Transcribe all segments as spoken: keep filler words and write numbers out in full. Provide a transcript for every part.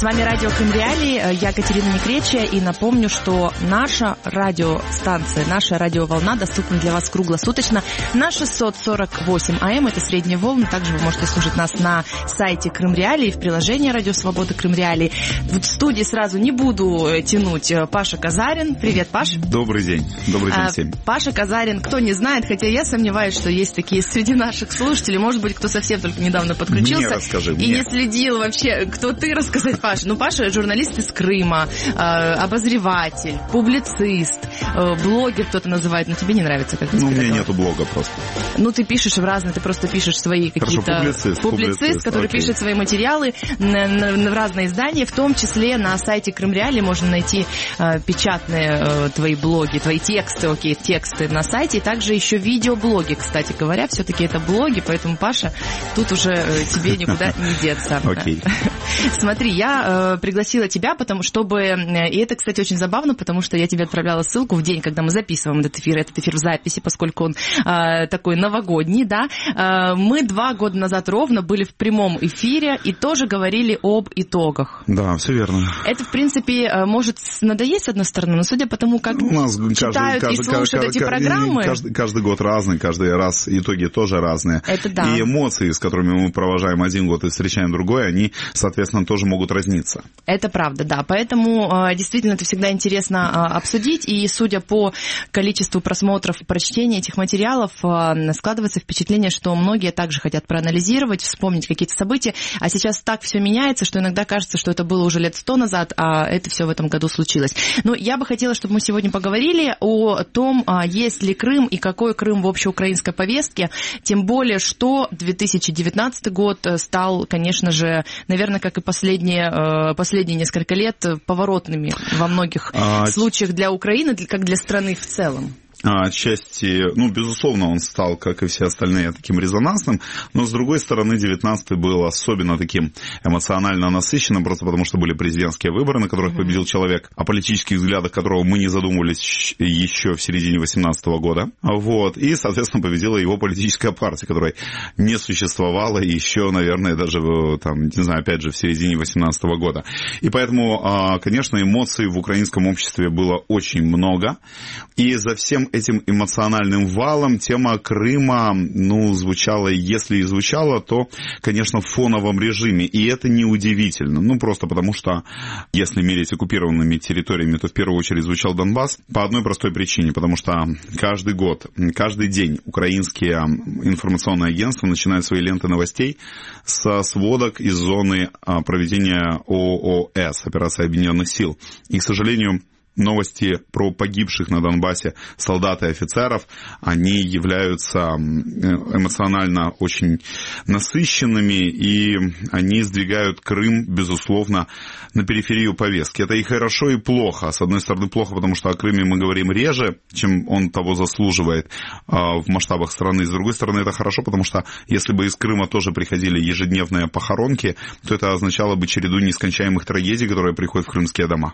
вами радио Крым Реалии, я Катерина Некречья, и напомню, что наша радиостанция, наша радиоволна доступна для вас круглосуточно на шестьсот сорок восемь АМ, это средние волны. Также вы можете слушать нас на сайте Крым Реалии, в приложении Радио Свобода Крым Реалии. В студии сразу не буду тянуть. Паша Казарин. Привет, Паш. Добрый день. Добрый день всем. Паша Казарин, кто не знает, хотя я сомневаюсь, что есть такие среди наших слушателей, может быть, кто совсем только недавно подключился. Мне расскажи, и мне. не следил вообще, кто ты, рассказать, Паша. Ну, Паша журналист из Крыма, э, обозреватель, публицист, э, блогер кто-то называет, но тебе не нравится, как Ну, у меня нету блога просто. Ну, ты пишешь в разные, ты просто пишешь свои какие-то... Хорошо, публицист. Публицист, публицист который окей. пишет свои материалы на, на, на, в разные издания, в том числе на сайте Крым Реалии можно найти э, печатные э, твои блоги, твои тексты, окей, тексты на сайте, и также еще видеоблоги, кстати говоря, все-таки это блоги, поэтому, Паша, тут уже э, тебе никуда не деться. Окей. Смотри, я э, пригласила тебя, потому чтобы... И это, кстати, очень забавно, потому что я тебе отправляла ссылку в день, когда мы записываем этот эфир. Этот эфир в записи, поскольку он э, такой новогодний, да. Э, мы два года назад ровно были в прямом эфире и тоже говорили об итогах. Да, все верно. Это, в принципе, может надоесть, с одной стороны, но судя по тому, как У нас читают каждый, и слушают каждый, эти каждый, программы... Каждый, каждый год разный, каждый раз итоги тоже разные. Это да. И эмоции, с которыми мы провожаем один год и встречаем другой, они, соответственно, тоже могут разниться. Это правда, да. Поэтому действительно это всегда интересно обсудить. И судя по количеству просмотров и прочтения этих материалов, складывается впечатление, что многие также хотят проанализировать, вспомнить какие-то события. А сейчас так все меняется, что иногда кажется, что это было уже лет сто назад, а это все в этом году случилось. Но я бы хотела, чтобы мы сегодня поговорили о том, есть ли Крым и какой Крым в общеукраинской повестке. Тем более, что две тысячи девятнадцатый год стал, конечно же, наверное, как и последние, последние несколько лет, поворотными во многих а... случаях для Украины, как для страны в целом. Отчасти, ну, безусловно, он стал, как и все остальные, таким резонансным, но, с другой стороны, девятнадцатый был особенно таким эмоционально насыщенным, просто потому что были президентские выборы, на которых победил человек, о политических взглядах которого мы не задумывались еще в середине восемнадцатого года. Вот. И, соответственно, победила его политическая партия, которая не существовала еще, наверное, даже, там, не знаю, опять же, в середине восемнадцатого года. И поэтому, конечно, эмоций в украинском обществе было очень много, и за всем этим эмоциональным валом тема Крыма, ну, звучала, если и звучала, то, конечно, в фоновом режиме. И это неудивительно. Ну, просто потому что, если мерить оккупированными территориями, то в первую очередь звучал Донбасс. По одной простой причине. Потому что каждый год, каждый день украинские информационные агентства начинают свои ленты новостей со сводок из зоны проведения ООС, Операции Объединенных Сил. И, к сожалению, новости про погибших на Донбассе солдат и офицеров, они являются эмоционально очень насыщенными, и они сдвигают Крым, безусловно, на периферию повестки. Это и хорошо, и плохо. С одной стороны, плохо, потому что о Крыме мы говорим реже, чем он того заслуживает в масштабах страны. С другой стороны, это хорошо, потому что если бы из Крыма тоже приходили ежедневные похоронки, то это означало бы череду нескончаемых трагедий, которые приходят в крымские дома.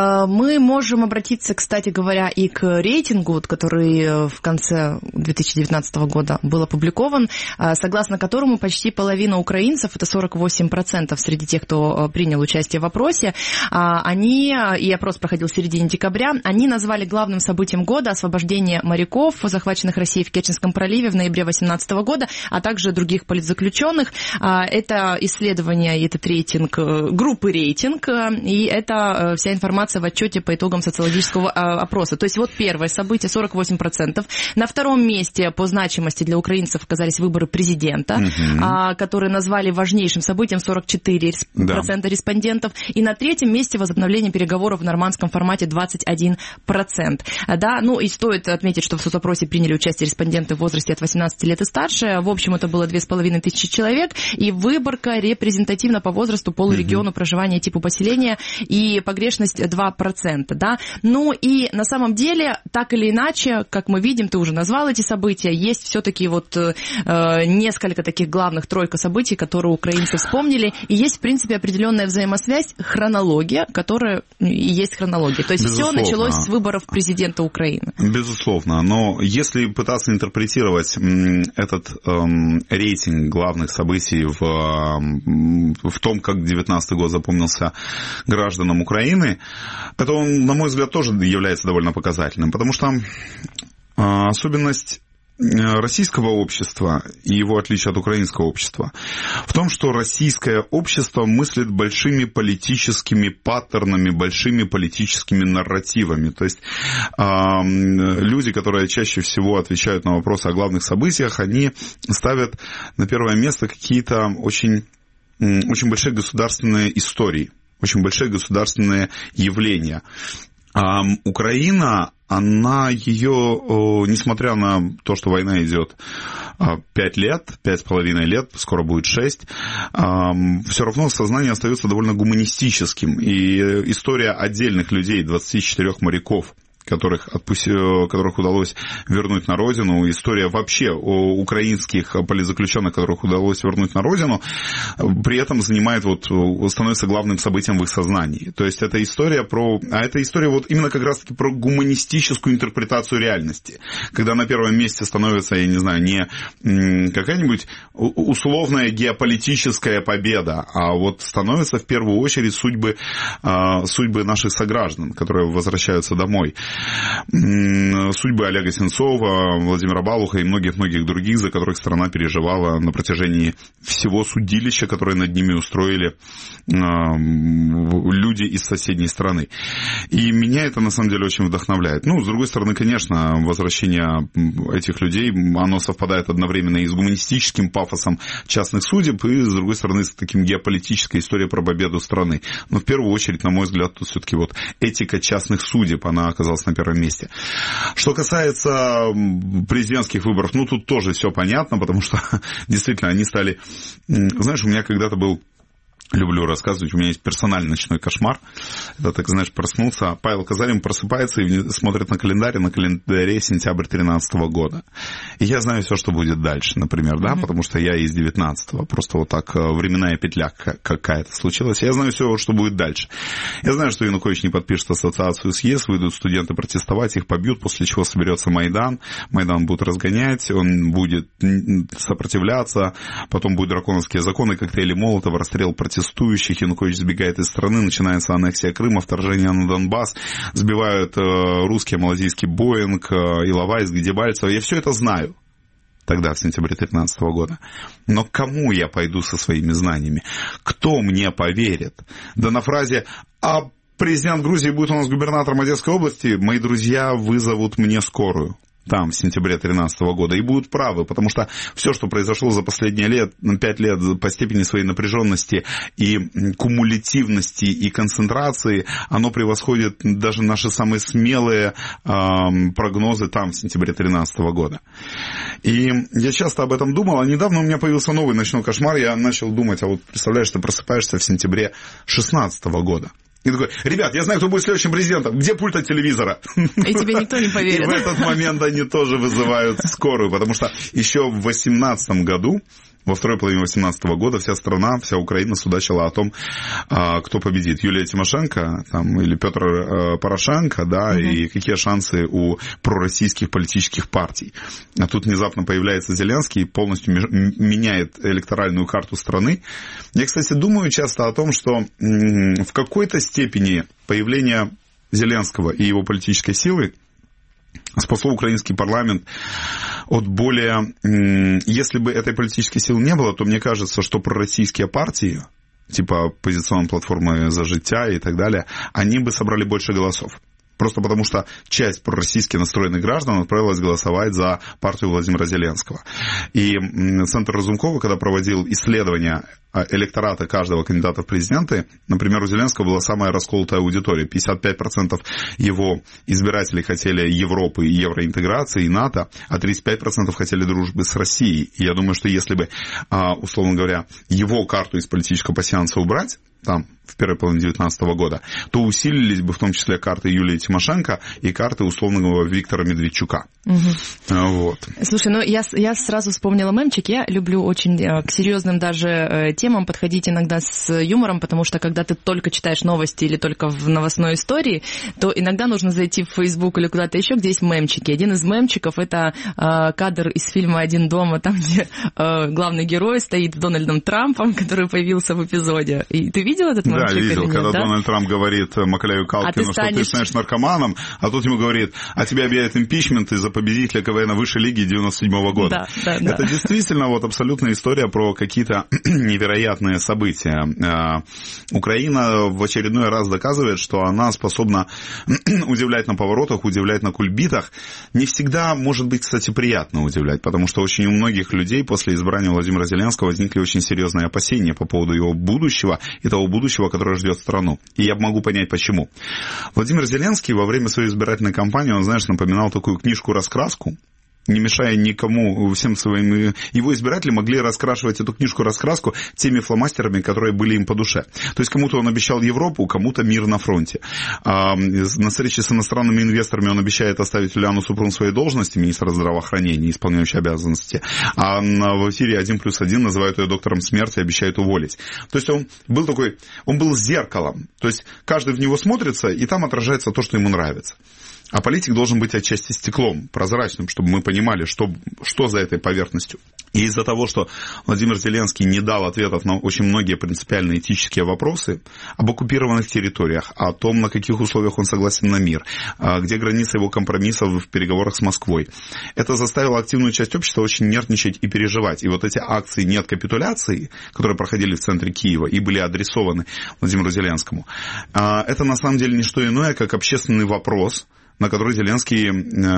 Мы можем обратиться, кстати говоря, и к рейтингу, который в конце две тысячи девятнадцатого года был опубликован, согласно которому почти половина украинцев, это сорок восемь процентов среди тех, кто принял участие в опросе, они, и опрос проходил в середине декабря, они назвали главным событием года освобождение моряков, захваченных Россией в Керченском проливе в ноябре две тысячи восемнадцатого года, а также других политзаключенных. Это исследование, этот рейтинг, группы рейтинг, и это вся информация информация в отчете по итогам социологического опроса. То есть вот первое событие, сорок восемь процентов. На втором месте по значимости для украинцев оказались выборы президента, угу. которые назвали важнейшим событием, сорок четыре процента да. респондентов. И на третьем месте возобновление переговоров в нормандском формате двадцать один процент. Да, ну и стоит отметить, что в соцопросе приняли участие респонденты в возрасте от восемнадцати лет и старше. В общем, это было две с половиной тысячи человек. И выборка репрезентативна по возрасту, полу, региону, угу. проживания, типу поселения. И погрешность два процента. да. Ну и на самом деле, так или иначе, как мы видим, ты уже назвал эти события, есть все-таки вот э, несколько таких главных, тройка событий, которые украинцы вспомнили, и есть, в принципе, определенная взаимосвязь, хронология, которая и есть хронология. То есть Безусловно. все началось с выборов президента Украины. Безусловно, но если пытаться интерпретировать этот эм, рейтинг главных событий в, в том, как девятнадцатый год запомнился гражданам Украины, это, он, на мой взгляд, тоже является довольно показательным, потому что э, особенность российского общества и его отличие от украинского общества в том, что российское общество мыслит большими политическими паттернами, большими политическими нарративами. То есть э, люди, которые чаще всего отвечают на вопросы о главных событиях, они ставят на первое место какие-то очень, очень большие государственные истории, очень большие государственные явления. А Украина, она ее, несмотря на то, что война идет пять лет, пять с половиной лет, скоро будет шесть, все равно сознание остается довольно гуманистическим. И история отдельных людей, двадцати четырёх моряков, которых, отпусти... которых удалось вернуть на родину, история вообще о украинских политзаключенных, которых удалось вернуть на родину, при этом занимает, вот, становится главным событием в их сознании. То есть это история про... А это история вот именно как раз-таки про гуманистическую интерпретацию реальности, когда на первом месте становится, я не знаю, не какая-нибудь условная геополитическая победа, а вот становятся в первую очередь судьбы, судьбы наших сограждан, которые возвращаются домой. Судьбы Олега Сенцова, Владимира Балуха и многих-многих других, за которых страна переживала на протяжении всего судилища, которое над ними устроили люди из соседней страны. И меня это, на самом деле, очень вдохновляет. Ну, с другой стороны, конечно, возвращение этих людей, оно совпадает одновременно и с гуманистическим пафосом частных судеб, и, с другой стороны, с таким геополитической историей про победу страны. Но в первую очередь, на мой взгляд, тут все-таки вот этика частных судеб, она оказалась на первом месте. Что касается президентских выборов, ну, тут тоже все понятно, потому что действительно они стали... Знаешь, у меня когда-то был... Люблю рассказывать, у меня есть персональный ночной кошмар. Это, так знаешь, проснуться. Павел Казарин просыпается и смотрит на календарь, на календаре сентябрь тринадцатого года. И я знаю все, что будет дальше, например, да, mm-hmm. потому что я из девятнадцатого. Просто вот так временная петля какая-то случилась. Я знаю все, что будет дальше. Я знаю, что Янукович не подпишет ассоциацию с ЕС, выйдут студенты протестовать, их побьют, после чего соберется Майдан. Майдан будут разгонять, он будет сопротивляться, потом будут драконовские законы, коктейли Молотова, расстрел протестующих. протестующих, Янукович сбегает из страны, начинается аннексия Крыма, вторжение на Донбасс, сбивают э, русские малазийский Боинг, э, Иловайск, Дебальцево. Я все это знаю тогда, в сентябре тринадцатого года. Но к кому я пойду со своими знаниями? Кто мне поверит? Да на фразе «А президент Грузии будет у нас губернатором Одесской области», мои друзья вызовут мне скорую. Там, в сентябре тринадцатого года, и будут правы, потому что все, что произошло за последние лет, пять лет по степени своей напряженности и кумулятивности и концентрации, оно превосходит даже наши самые смелые э, прогнозы там, в сентябре тринадцатого года. И я часто об этом думал, а недавно у меня появился новый ночной кошмар, я начал думать, а вот представляешь, ты просыпаешься в сентябре шестнадцатого года. И такой: ребят, я знаю, кто будет следующим президентом. Где пульт от телевизора? И тебе никто не поверит. И в этот момент они тоже вызывают скорую, потому что еще в восемнадцатом году, во второй половине восемнадцатого года, вся страна, вся Украина судачила о том, кто победит. Юлия Тимошенко там, или Петр Порошенко, да, угу. И какие шансы у пророссийских политических партий. А тут внезапно появляется Зеленский и полностью меняет электоральную карту страны. Я, кстати, думаю часто о том, что в какой-то степени появление Зеленского и его политической силы спасло украинский парламент от более... Если бы этой политической силы не было, то мне кажется, что пророссийские партии, типа оппозиционной платформы «За життя» и так далее, они бы собрали больше голосов. Просто потому что часть пророссийски настроенных граждан отправилась голосовать за партию Владимира Зеленского. И Центр Разумкова, когда проводил исследования электората каждого кандидата в президенты, например, у Зеленского была самая расколотая аудитория. пятьдесят пять процентов его избирателей хотели Европы и евроинтеграции, и НАТО, а тридцать пять процентов хотели дружбы с Россией. И я думаю, что если бы, условно говоря, его карту из политического пассианса убрать, там, в первой половине девятнадцатого года, то усилились бы в том числе карты Юлии Тимошенко и карты условного Виктора Медведчука. Угу. Вот. Слушай, ну я, я сразу вспомнила мемчик. Я люблю очень к серьезным даже темам подходить иногда с юмором, потому что когда ты только читаешь новости или только в новостной истории, то иногда нужно зайти в Facebook или куда-то еще, где есть мемчики. Один из мемчиков — это э, кадр из фильма «Один дома», там, где э, главный герой стоит с Дональдом Трампом, который появился в эпизоде. И ты видел этот мемчик? Да, видел, нет, когда да? Дональд Трамп говорит Макалею Калкину, а ты станешь... что ты станешь наркоманом, а тут ему говорит, а тебя объявят импичмент из-за победителя КВН высшей лиги девяносто седьмого года. Да, да, это да. действительно вот абсолютная история про какие-то невероятные события. Украина в очередной раз доказывает, что она способна удивлять на поворотах, удивлять на кульбитах. Не всегда, может быть, кстати, приятно удивлять, потому что очень у многих людей после избрания Владимира Зеленского возникли очень серьезные опасения по поводу его будущего и того будущего, которое ждет страну. И я могу понять, почему. Владимир Зеленский во время своей избирательной кампании, он, знаешь, напоминал такую книжку-раскраску, не мешая никому, всем своим... Его избиратели могли раскрашивать эту книжку-раскраску теми фломастерами, которые были им по душе. То есть кому-то он обещал Европу, кому-то мир на фронте. А на встрече с иностранными инвесторами он обещает оставить Юлиану Супрун своей должности, министра здравоохранения, исполняющей обязанности. А в эфире один плюс один называют ее доктором смерти, обещают уволить. То есть он был такой... Он был зеркалом. То есть каждый в него смотрится, и там отражается то, что ему нравится. А политик должен быть отчасти стеклом, прозрачным, чтобы мы понимали, что, что за этой поверхностью. И из-за того, что Владимир Зеленский не дал ответов на очень многие принципиальные этические вопросы об оккупированных территориях, о том, на каких условиях он согласен на мир, где граница его компромиссов в переговорах с Москвой, это заставило активную часть общества очень нервничать и переживать. И вот эти акции «Нет капитуляции», которые проходили в центре Киева и были адресованы Владимиру Зеленскому, это на самом деле не что иное, как общественный вопрос, на который Зеленский,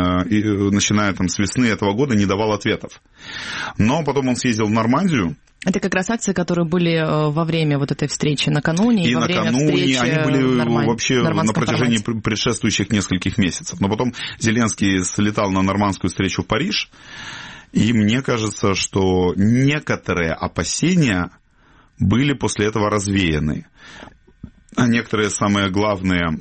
начиная там с весны этого года, не давал ответов. Но потом он съездил в Нормандию. Это как раз акции, которые были во время вот этой встречи накануне и, и во накануне, время встречи они были в Норман... вообще на протяжении формате. предшествующих нескольких месяцев. Но потом Зеленский слетал на нормандскую встречу в Париж, и мне кажется, что некоторые опасения были после этого развеяны. А некоторые самые главные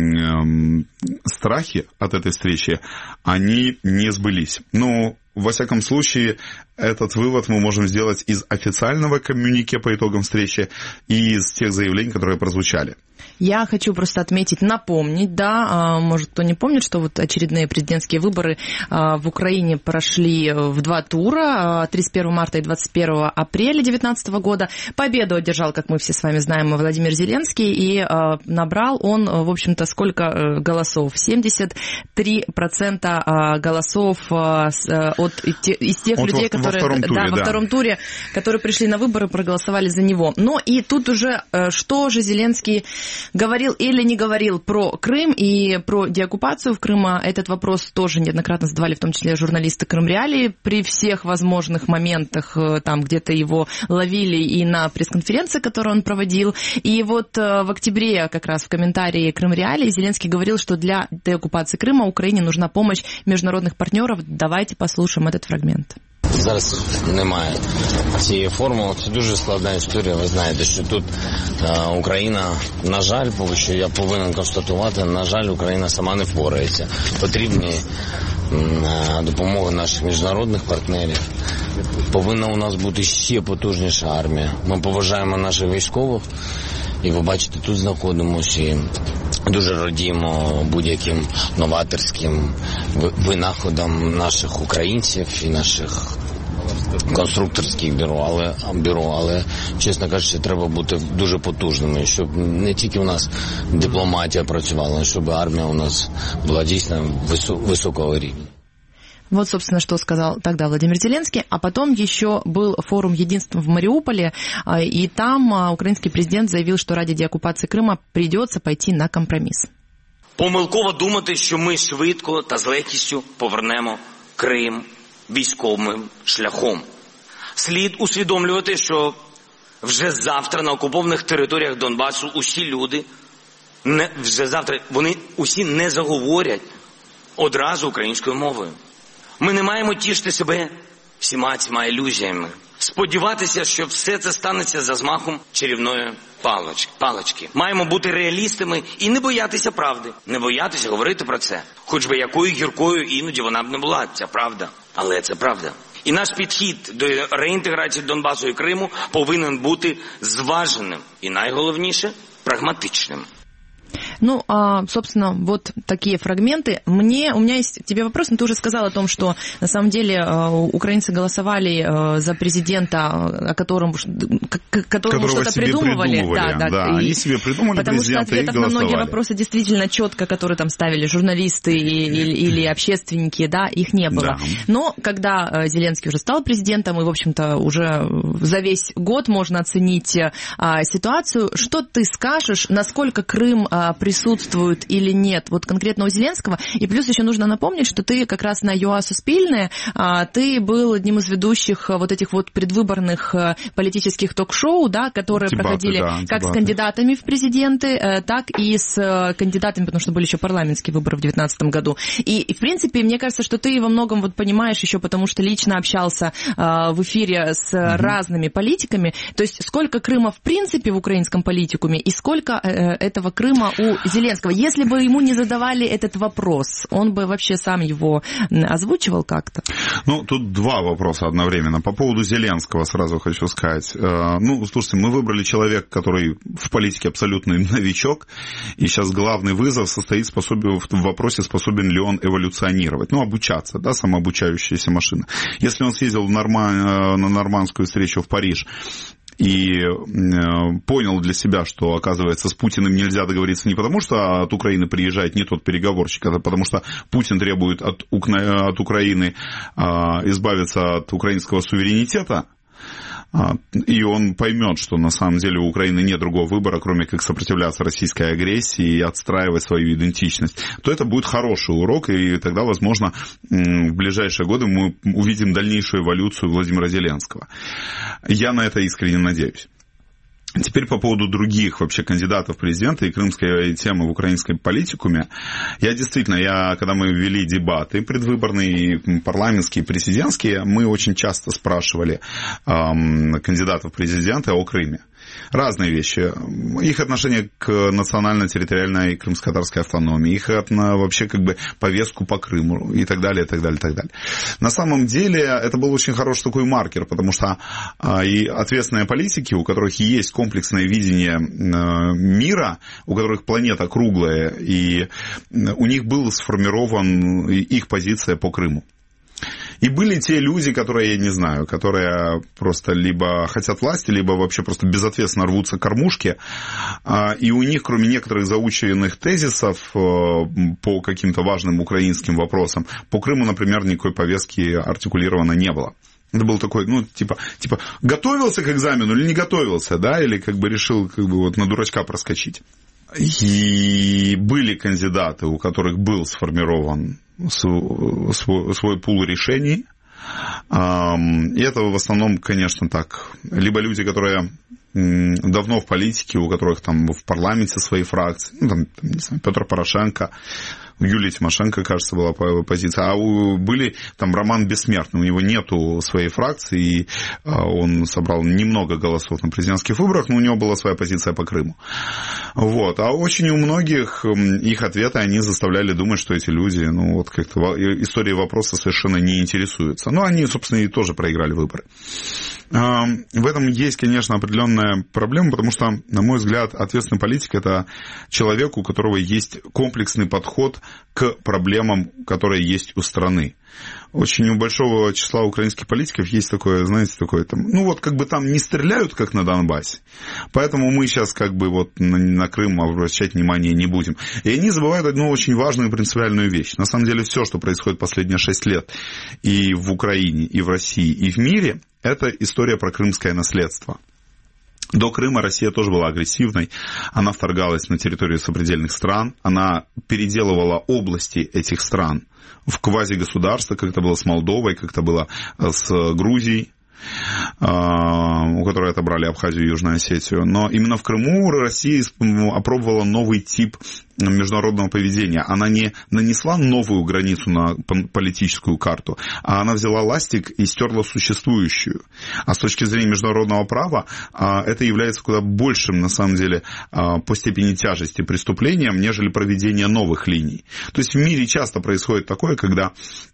страхи от этой встречи, они не сбылись. Но, во всяком случае, этот вывод мы можем сделать из официального коммюнике по итогам встречи и из тех заявлений, которые прозвучали. Я хочу просто отметить, напомнить, да, может, кто не помнит, что вот очередные президентские выборы в Украине прошли в два тура, тридцать первого марта и двадцать первого апреля две тысячи девятнадцатого года. Победу одержал, как мы все с вами знаем, Владимир Зеленский, и набрал он, в общем-то, сколько голосов? семьдесят три процента голосов от, из тех вот людей, во, которые во втором туре, да, да. во втором туре, которые пришли на выборы, проголосовали за него. Но и тут уже, что же Зеленский говорил или не говорил про Крым и про деоккупацию в Крыма. Этот вопрос тоже неоднократно задавали, в том числе журналисты Крымреалии. При всех возможных моментах там где-то его ловили и на пресс-конференции, которую он проводил. И вот в октябре как раз в комментарии Крымреалии Зеленский говорил, что для деоккупации Крыма Украине нужна помощь международных партнеров. Давайте послушаем этот фрагмент. Зараз немає цієї формули. Це дуже складна історія. Ви знаєте, що тут е, Україна, на жаль, поки що я повинен констатувати, на жаль, Україна сама не впорається. Потрібні е, допомоги наших міжнародних партнерів. Повинна у нас бути ще потужніша армія. Ми поважаємо наших військових. І ви бачите, тут знаходимося і дуже радіємо будь-яким новаторським винаходам наших українців і наших конструкторських бюро, але, бюро, але, чесно кажучи, треба бути дуже потужними, щоб не тільки у нас дипломатія працювала, а щоб армія у нас була дійсно високого рівня. Вот, собственно, что сказал тогда Владимир Зеленский. А потом еще был форум единства в Мариуполе, и там украинский президент заявил, что ради деоккупации Крыма придется пойти на компромисс. Помилково думати, що ми швидко та з легкістю повернемо Крим військовим шляхом. Слід усвідомлювати, що вже завтра на окупованих територіях Донбасу усі люди, не, вже завтра вони усі не заговорять одразу українською мовою. Ми не маємо тішити себе всіма цими ілюзіями. сподіватися, що все це станеться за змахом чарівної палички. Маємо бути реалістами і не боятися правди. Не боятися говорити про це. Хоч би якою гіркою іноді вона б не була, ця правда. Але це правда. І наш підхід до реінтеграції Донбасу і Криму повинен бути зваженим. І найголовніше – прагматичним. Ну, а, собственно, вот такие фрагменты. Мне, у меня есть к тебе вопрос, но ты уже сказал о том, что на самом деле украинцы голосовали за президента, о котором, которому что-то придумывали. придумывали. Да, да, да, и, они себе придумали потому президента и голосовали. Потому что ответов на многие вопросы действительно четко, которые там ставили журналисты или, или общественники, да, их не было. Да. Но когда Зеленский уже стал президентом, и, в общем-то, уже за весь год можно оценить а, ситуацию, что ты скажешь, насколько Крым а, присутствует или нет, вот конкретно у Зеленского. И плюс еще нужно напомнить, что ты как раз на ЮА Суспільне, ты был одним из ведущих вот этих вот предвыборных политических ток-шоу, да, которые дебаты, проходили да, как дебаты. С кандидатами в президенты, так и с кандидатами, потому что были еще парламентские выборы в две тысячи девятнадцатом году. И, и в принципе, мне кажется, что ты во многом вот понимаешь еще потому, что лично общался в эфире с угу. разными политиками. То есть сколько Крыма в принципе в украинском политикуме и сколько этого Крыма у Зеленского. Если бы ему не задавали этот вопрос, он бы вообще сам его озвучивал как-то? Ну, тут два вопроса одновременно. По поводу Зеленского сразу хочу сказать. Ну, слушайте, мы выбрали человека, который в политике абсолютный новичок, и сейчас главный вызов состоит способен, в вопросе, способен ли он эволюционировать, ну, обучаться, да, самообучающаяся машина. Если он съездил в Норма... на нормандскую встречу в Париж, и понял для себя, что, оказывается, с Путиным нельзя договориться не потому, что от Украины приезжает не тот переговорщик, а потому что Путин требует от, от Украины избавиться от украинского суверенитета, и он поймет, что на самом деле у Украины нет другого выбора, кроме как сопротивляться российской агрессии и отстраивать свою идентичность, то это будет хороший урок, и тогда, возможно, в ближайшие годы мы увидим дальнейшую эволюцию Владимира Зеленского. Я на это искренне надеюсь. Теперь по поводу других вообще кандидатов в президенты и крымской темы в украинской политикуме. Я действительно, я, когда мы вели дебаты предвыборные, парламентские, президентские, мы очень часто спрашивали эм, кандидатов в президенты о Крыме. Разные вещи. Их отношение к национально-территориальной крымско-татарской автономии, их вообще как бы повестку по Крыму и так далее, и так далее, и так далее. На самом деле это был очень хороший такой маркер, потому что и ответственные политики, у которых есть комплексное видение мира, у которых планета круглая, и у них была сформирована их позиция по Крыму. И были те люди, которые, я не знаю, которые просто либо хотят власти, либо вообще просто безответственно рвутся к кормушке, и у них, кроме некоторых заученных тезисов по каким-то важным украинским вопросам, по Крыму, например, никакой повестки артикулировано не было. Это был такой, ну, типа, типа, готовился к экзамену или не готовился, да, или как бы решил как бы вот на дурачка проскочить. И были кандидаты, у которых был сформирован свой, свой пул решений. И это в основном, конечно, так. Либо люди, которые давно в политике, у которых там в парламенте свои фракции, ну, там, не знаю, Петр Порошенко, Юлия Тимошенко, кажется, была позиция. А у, были там Роман Бессмертный, у него нету своей фракции, и он собрал немного голосов на президентских выборах, но у него была своя позиция по Крыму. Вот. А очень у многих их ответы, они заставляли думать, что эти люди, ну, вот как-то историей вопроса совершенно не интересуются. Но они, собственно, и тоже проиграли выборы. В этом есть, конечно, определенная проблема, потому что, на мой взгляд, ответственный политик – это человек, у которого есть комплексный подход к проблемам, которые есть у страны. Очень у большого числа украинских политиков есть такое, знаете, такое, там, ну вот как бы там не стреляют, как на Донбассе, поэтому мы сейчас как бы вот на, на Крым обращать внимание не будем. И они забывают одну очень важную принципиальную вещь. На самом деле все, что происходит последние шесть лет и в Украине, и в России, и в мире, это история про крымское наследство. До Крыма Россия тоже была агрессивной, она вторгалась на территорию сопредельных стран, она переделывала области этих стран в квазигосударства, как это было с Молдовой, как это было с Грузией. у которой отобрали Абхазию и Южную Осетию. Но именно в Крыму Россия опробовала новый тип международного поведения. Она не нанесла новую границу на политическую карту, а она взяла ластик и стерла существующую. А с точки зрения международного права это является куда большим, на самом деле, по степени тяжести преступлением, нежели проведение новых линий. То есть в мире часто происходит такое, когда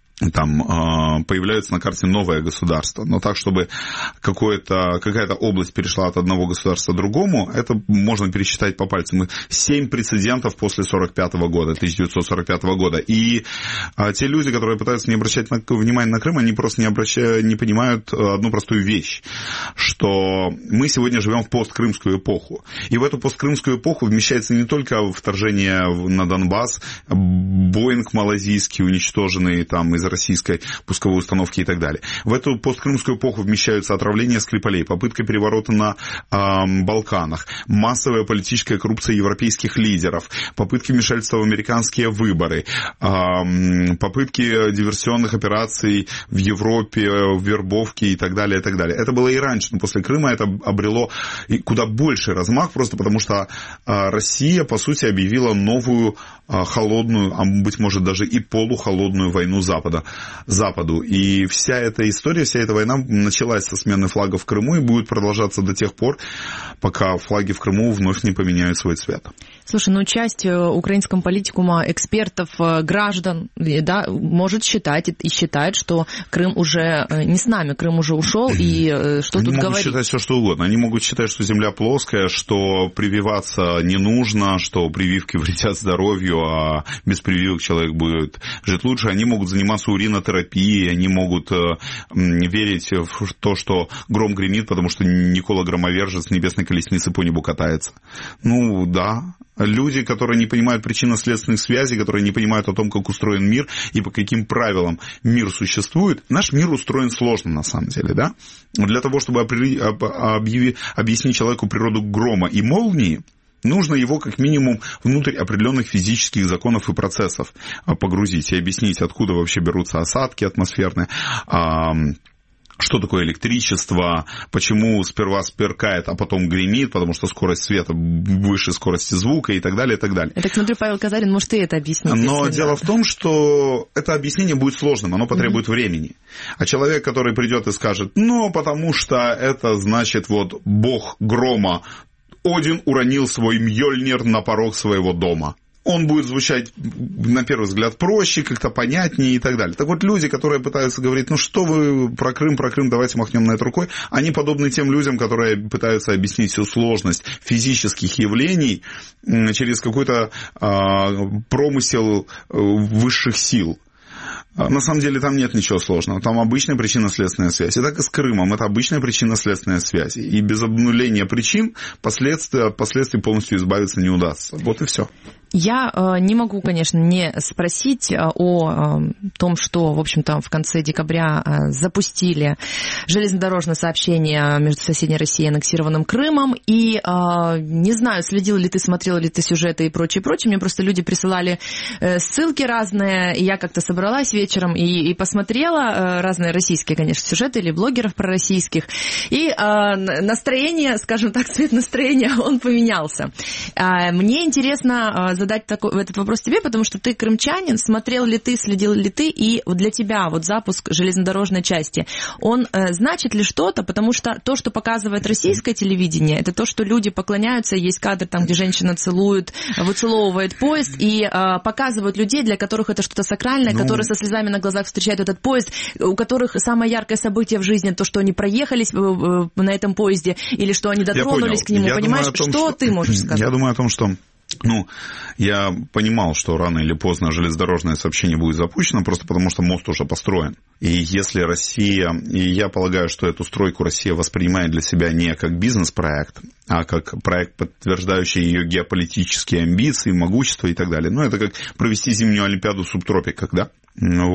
там появляется на карте новое государство, но так, чтобы какое-то, какая-то область перешла от одного государства к другому, это можно пересчитать по пальцам. Семь прецедентов после сорок пятого года, тысяча девятьсот сорок пятого года. И а, те люди, которые пытаются не обращать на, внимания на Крым, они просто не, обращают, не понимают одну простую вещь, что мы сегодня живем в посткрымскую эпоху. И в эту посткрымскую эпоху вмещается не только вторжение на Донбасс, Боинг малазийский, уничтоженный там из российской пусковой установки и так далее. В эту посткрымскую эпоху вмещаются отравление Скрипалей, попытка переворота на э, Балканах, массовая политическая коррупция европейских лидеров, попытки вмешательства в американские выборы, э, попытки диверсионных операций в Европе, в вербовке и так далее, и так далее. Это было и раньше, но после Крыма это обрело куда больший размах, просто потому что э, Россия, по сути, объявила новую э, холодную, а быть может даже и полухолодную войну Запада. Западу. И вся эта история, вся эта война началась со смены флага в Крыму и будет продолжаться до тех пор, пока флаги в Крыму вновь не поменяют свой цвет. Слушай, ну часть украинского политикума, экспертов, граждан, да, может считать и считает, что Крым уже не с нами, Крым уже ушел, и что Они тут могут говорить? считать все, что угодно. Они могут считать, что земля плоская, что прививаться не нужно, что прививки вредят здоровью, а без прививок человек будет жить лучше. Они могут заниматься уринотерапией, они могут э, верить в то, что гром гремит, потому что Никола Громовержец с небесной колесницы по небу катается. Ну, да. Люди, которые не понимают причинно-следственных связей, которые не понимают о том, как устроен мир и по каким правилам мир существует. Наш мир устроен сложно, на самом деле, да? Для того, чтобы объяви, объяснить человеку природу грома и молнии, нужно его как минимум внутрь определенных физических законов и процессов погрузить и объяснить, откуда вообще берутся осадки атмосферные, что такое электричество, почему сперва сверкает, а потом гремит, потому что скорость света выше скорости звука и так далее, и так далее. Я так смотрю, Павел Казарин, может, и это объяснить. Но дело в том, что это объяснение будет сложным, оно потребует mm-hmm. времени. А человек, который придет и скажет, ну, потому что это значит, вот, бог грома, Один уронил свой Мьёльнир на порог своего дома. Он будет звучать, на первый взгляд, проще, как-то понятнее и так далее. Так вот, люди, которые пытаются говорить, ну что вы про Крым, про Крым, давайте махнем на это рукой, они подобны тем людям, которые пытаются объяснить всю сложность физических явлений через какой-то э, промысел высших сил. На самом деле там нет ничего сложного. Там обычная причинно-следственная связь. И так и с Крымом. Это обычная причинно-следственная связь. И без обнуления причин последствия, от последствий полностью избавиться не удастся. Вот и все. Я э, не могу, конечно, не спросить о э, том, что, в общем-то, в конце декабря э, запустили железнодорожное сообщение между соседней Россией и аннексированным Крымом. И э, не знаю, следил ли ты, смотрел ли ты сюжеты и прочее, прочее. Мне просто люди присылали э, ссылки разные, и я как-то собралась вечером и, и посмотрела э, разные российские, конечно, сюжеты или блогеров пророссийских. И э, настроение, скажем так, цвет настроения, он поменялся. Э, мне интересно э, задать такой, этот вопрос тебе, потому что ты крымчанин, смотрел ли ты, следил ли ты, и для тебя вот запуск железнодорожной части, он э, значит ли что-то, потому что то, что показывает российское телевидение, это то, что люди поклоняются, есть кадр там, где женщина целует, выцеловывает поезд, и э, показывают людей, для которых это что-то сакральное, ну... которые со слезами на глазах встречают этот поезд, у которых самое яркое событие в жизни, то, что они проехались на этом поезде, или что они дотронулись к нему, я понимаешь, том, что, что ты можешь сказать? Я думаю о том, что Ну, я понимал, что рано или поздно железнодорожное сообщение будет запущено, просто потому что мост уже построен. И если Россия, и я полагаю, что эту стройку Россия воспринимает для себя не как бизнес-проект, а как проект, подтверждающий ее геополитические амбиции, могущество и так далее. Ну, это как провести зимнюю Олимпиаду в субтропиках, да? Ну, вот.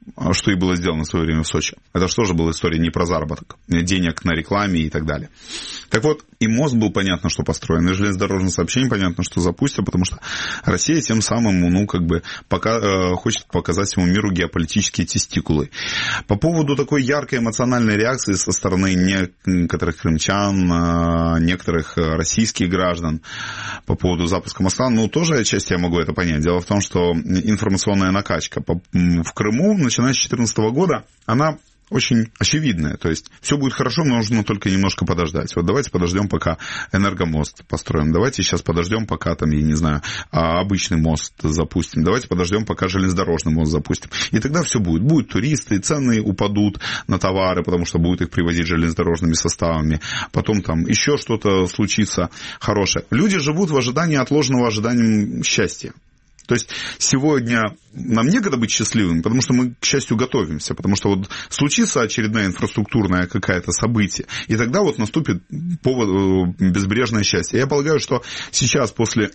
что и было сделано в свое время в Сочи. Это же тоже была история не про заработок, денег на рекламе и так далее. Так вот, и мост был понятно, что построен, и железнодорожное сообщение понятно, что запустят, потому что Россия тем самым, ну, как бы, пока, хочет показать всему миру геополитические тестикулы. По поводу такой яркой эмоциональной реакции со стороны некоторых крымчан, некоторых российских граждан по поводу запуска моста, ну, тоже отчасти я могу это понять. Дело в том, что информационная накачка в Крыму, начиная с две тысячи четырнадцатого года, она очень очевидная. То есть все будет хорошо, но нужно только немножко подождать. Вот давайте подождем, пока энергомост построим. Давайте сейчас подождем, пока там, я не знаю, обычный мост запустим. Давайте подождем, пока железнодорожный мост запустим. И тогда все будет. Будут туристы, цены упадут на товары, потому что будут их привозить железнодорожными составами. Потом там еще что-то случится хорошее. Люди живут в ожидании отложенного ожиданием счастья. То есть сегодня нам некогда быть счастливыми, потому что мы, к счастью, готовимся, потому что вот случится очередное инфраструктурное какое-то событие, и тогда вот наступит повод, безбрежное счастье. Я полагаю, что сейчас после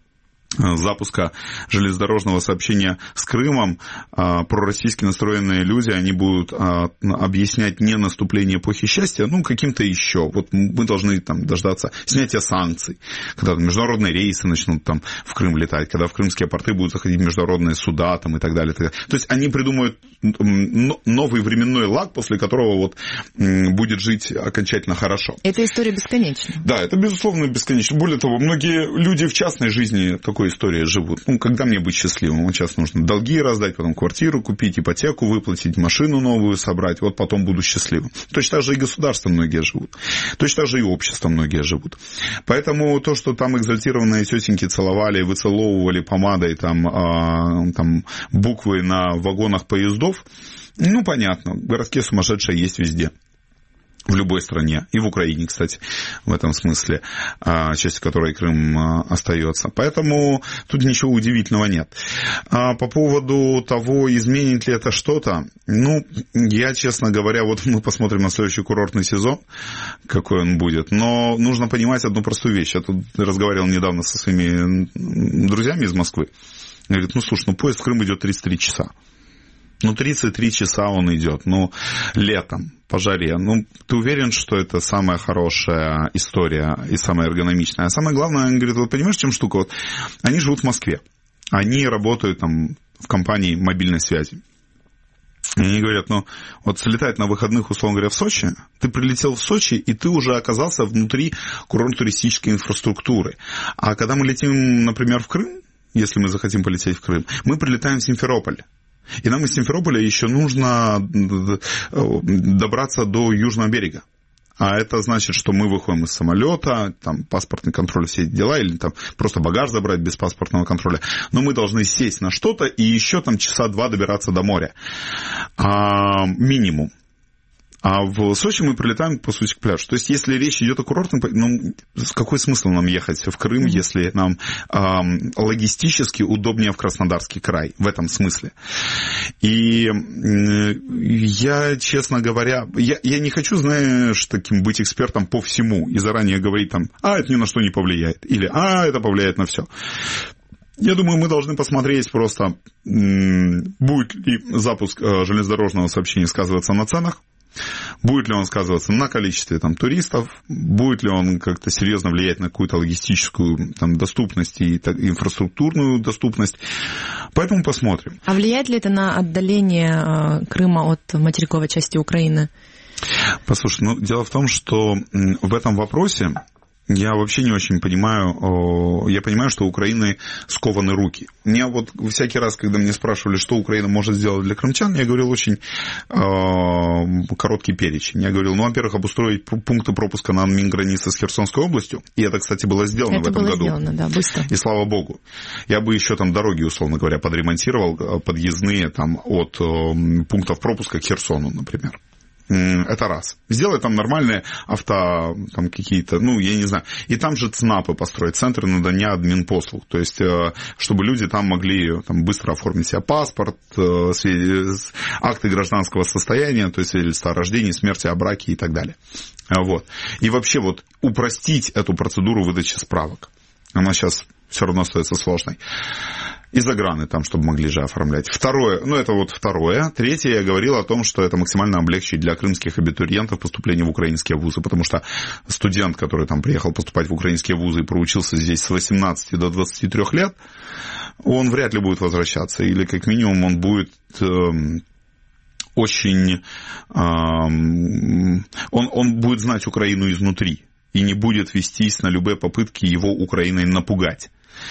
запуска железнодорожного сообщения с Крымом пророссийски настроенные люди, они будут объяснять не наступление эпохи счастья, ну, каким-то еще. Вот мы должны там дождаться снятия санкций, когда международные рейсы начнут там в Крым летать, когда в крымские порты будут заходить международные суда там, и так далее, и так далее. То есть они придумают новый временной лаг, после которого вот будет жить окончательно хорошо. Эта история бесконечна. Да, это безусловно бесконечно. Более того, многие люди в частной жизни такой истории живут. Ну, когда мне быть счастливым? Вот сейчас нужно долги раздать, потом квартиру купить, ипотеку выплатить, машину новую собрать, вот потом буду счастливым. Точно так же и государства многие живут. Точно так же и общество многие живут. Поэтому то, что там экзальтированные тетеньки целовали, выцеловывали помадой там, а, там буквы на вагонах поездов, ну, понятно, городские сумасшедшие есть везде. В любой стране, и в Украине, кстати, в этом смысле, частью которой Крым остается. Поэтому тут ничего удивительного нет. А по поводу того, изменит ли это что-то, ну, я, честно говоря, вот мы посмотрим на следующий курортный сезон, какой он будет, но нужно понимать одну простую вещь. Я тут разговаривал недавно со своими друзьями из Москвы. Говорят, ну, слушай, ну, поезд в Крым идет тридцать три часа. Ну, тридцать три часа он идет, ну, летом, по жаре. Ну, ты уверен, что это самая хорошая история и самая эргономичная? А самое главное, он говорит, вот понимаешь, в чем штука? Вот они живут в Москве, они работают там в компании мобильной связи. И они говорят, ну, вот слетать на выходных, условно говоря, в Сочи, ты прилетел в Сочи, и ты уже оказался внутри курортно-туристической инфраструктуры. А когда мы летим, например, в Крым, если мы захотим полететь в Крым, мы прилетаем в Симферополь. И нам из Симферополя еще нужно добраться до Южного берега. А это значит, что мы выходим из самолета, там паспортный контроль, все эти дела, или там просто багаж забрать без паспортного контроля. Но мы должны сесть на что-то и еще там часа два добираться до моря. А, минимум. А в Сочи мы прилетаем, по сути, к пляжу. То есть, если речь идет о курортном, ну, какой смысл нам ехать в Крым, если нам эм, логистически удобнее в Краснодарский край, в этом смысле. И э, я, честно говоря, я, я не хочу, знаешь, таким быть экспертом по всему и заранее говорить там, а, это ни на что не повлияет, или а, это повлияет на все. Я думаю, мы должны посмотреть просто, будет ли запуск железнодорожного сообщения сказываться на ценах, будет ли он сказываться на количестве там, туристов, будет ли он как-то серьезно влиять на какую-то логистическую там, доступность и так, инфраструктурную доступность. Поэтому посмотрим. А влияет ли это на отдаление Крыма от материковой части Украины? Послушай, ну, дело в том, что в этом вопросе я вообще не очень понимаю, я понимаю, что у Украины скованы руки. Мне вот всякий раз, когда мне спрашивали, что Украина может сделать для крымчан, я говорил очень э, короткий перечень. Я говорил, ну, во-первых, обустроить пункты пропуска на Мингранице с Херсонской областью, и это, кстати, было сделано это в этом было году. Сделано, да, быстро. И слава богу. Я бы еще там дороги, условно говоря, подремонтировал, подъездные там от э, пунктов пропуска к Херсону, например. Это раз. Сделать там нормальные авто, там какие-то, ну, я не знаю. И там же ЦНАПы построить, центры надания админпослуг. То есть, чтобы люди там могли там, быстро оформить себе паспорт, акты гражданского состояния, то есть свидетельство о рождении, смерти, о браке и так далее. Вот. И вообще вот упростить эту процедуру выдачи справок. Она сейчас все равно остается сложной. И заграны там, чтобы могли же оформлять. Второе, ну это вот второе. Третье, я говорил о том, что это максимально облегчит для крымских абитуриентов поступление в украинские вузы, потому что студент, который там приехал поступать в украинские вузы и проучился здесь с восемнадцати до двадцати трёх лет, он вряд ли будет возвращаться, или как минимум он будет... Э, очень... Э, он, он будет знать Украину изнутри и не будет вестись на любые попытки его Украиной напугать.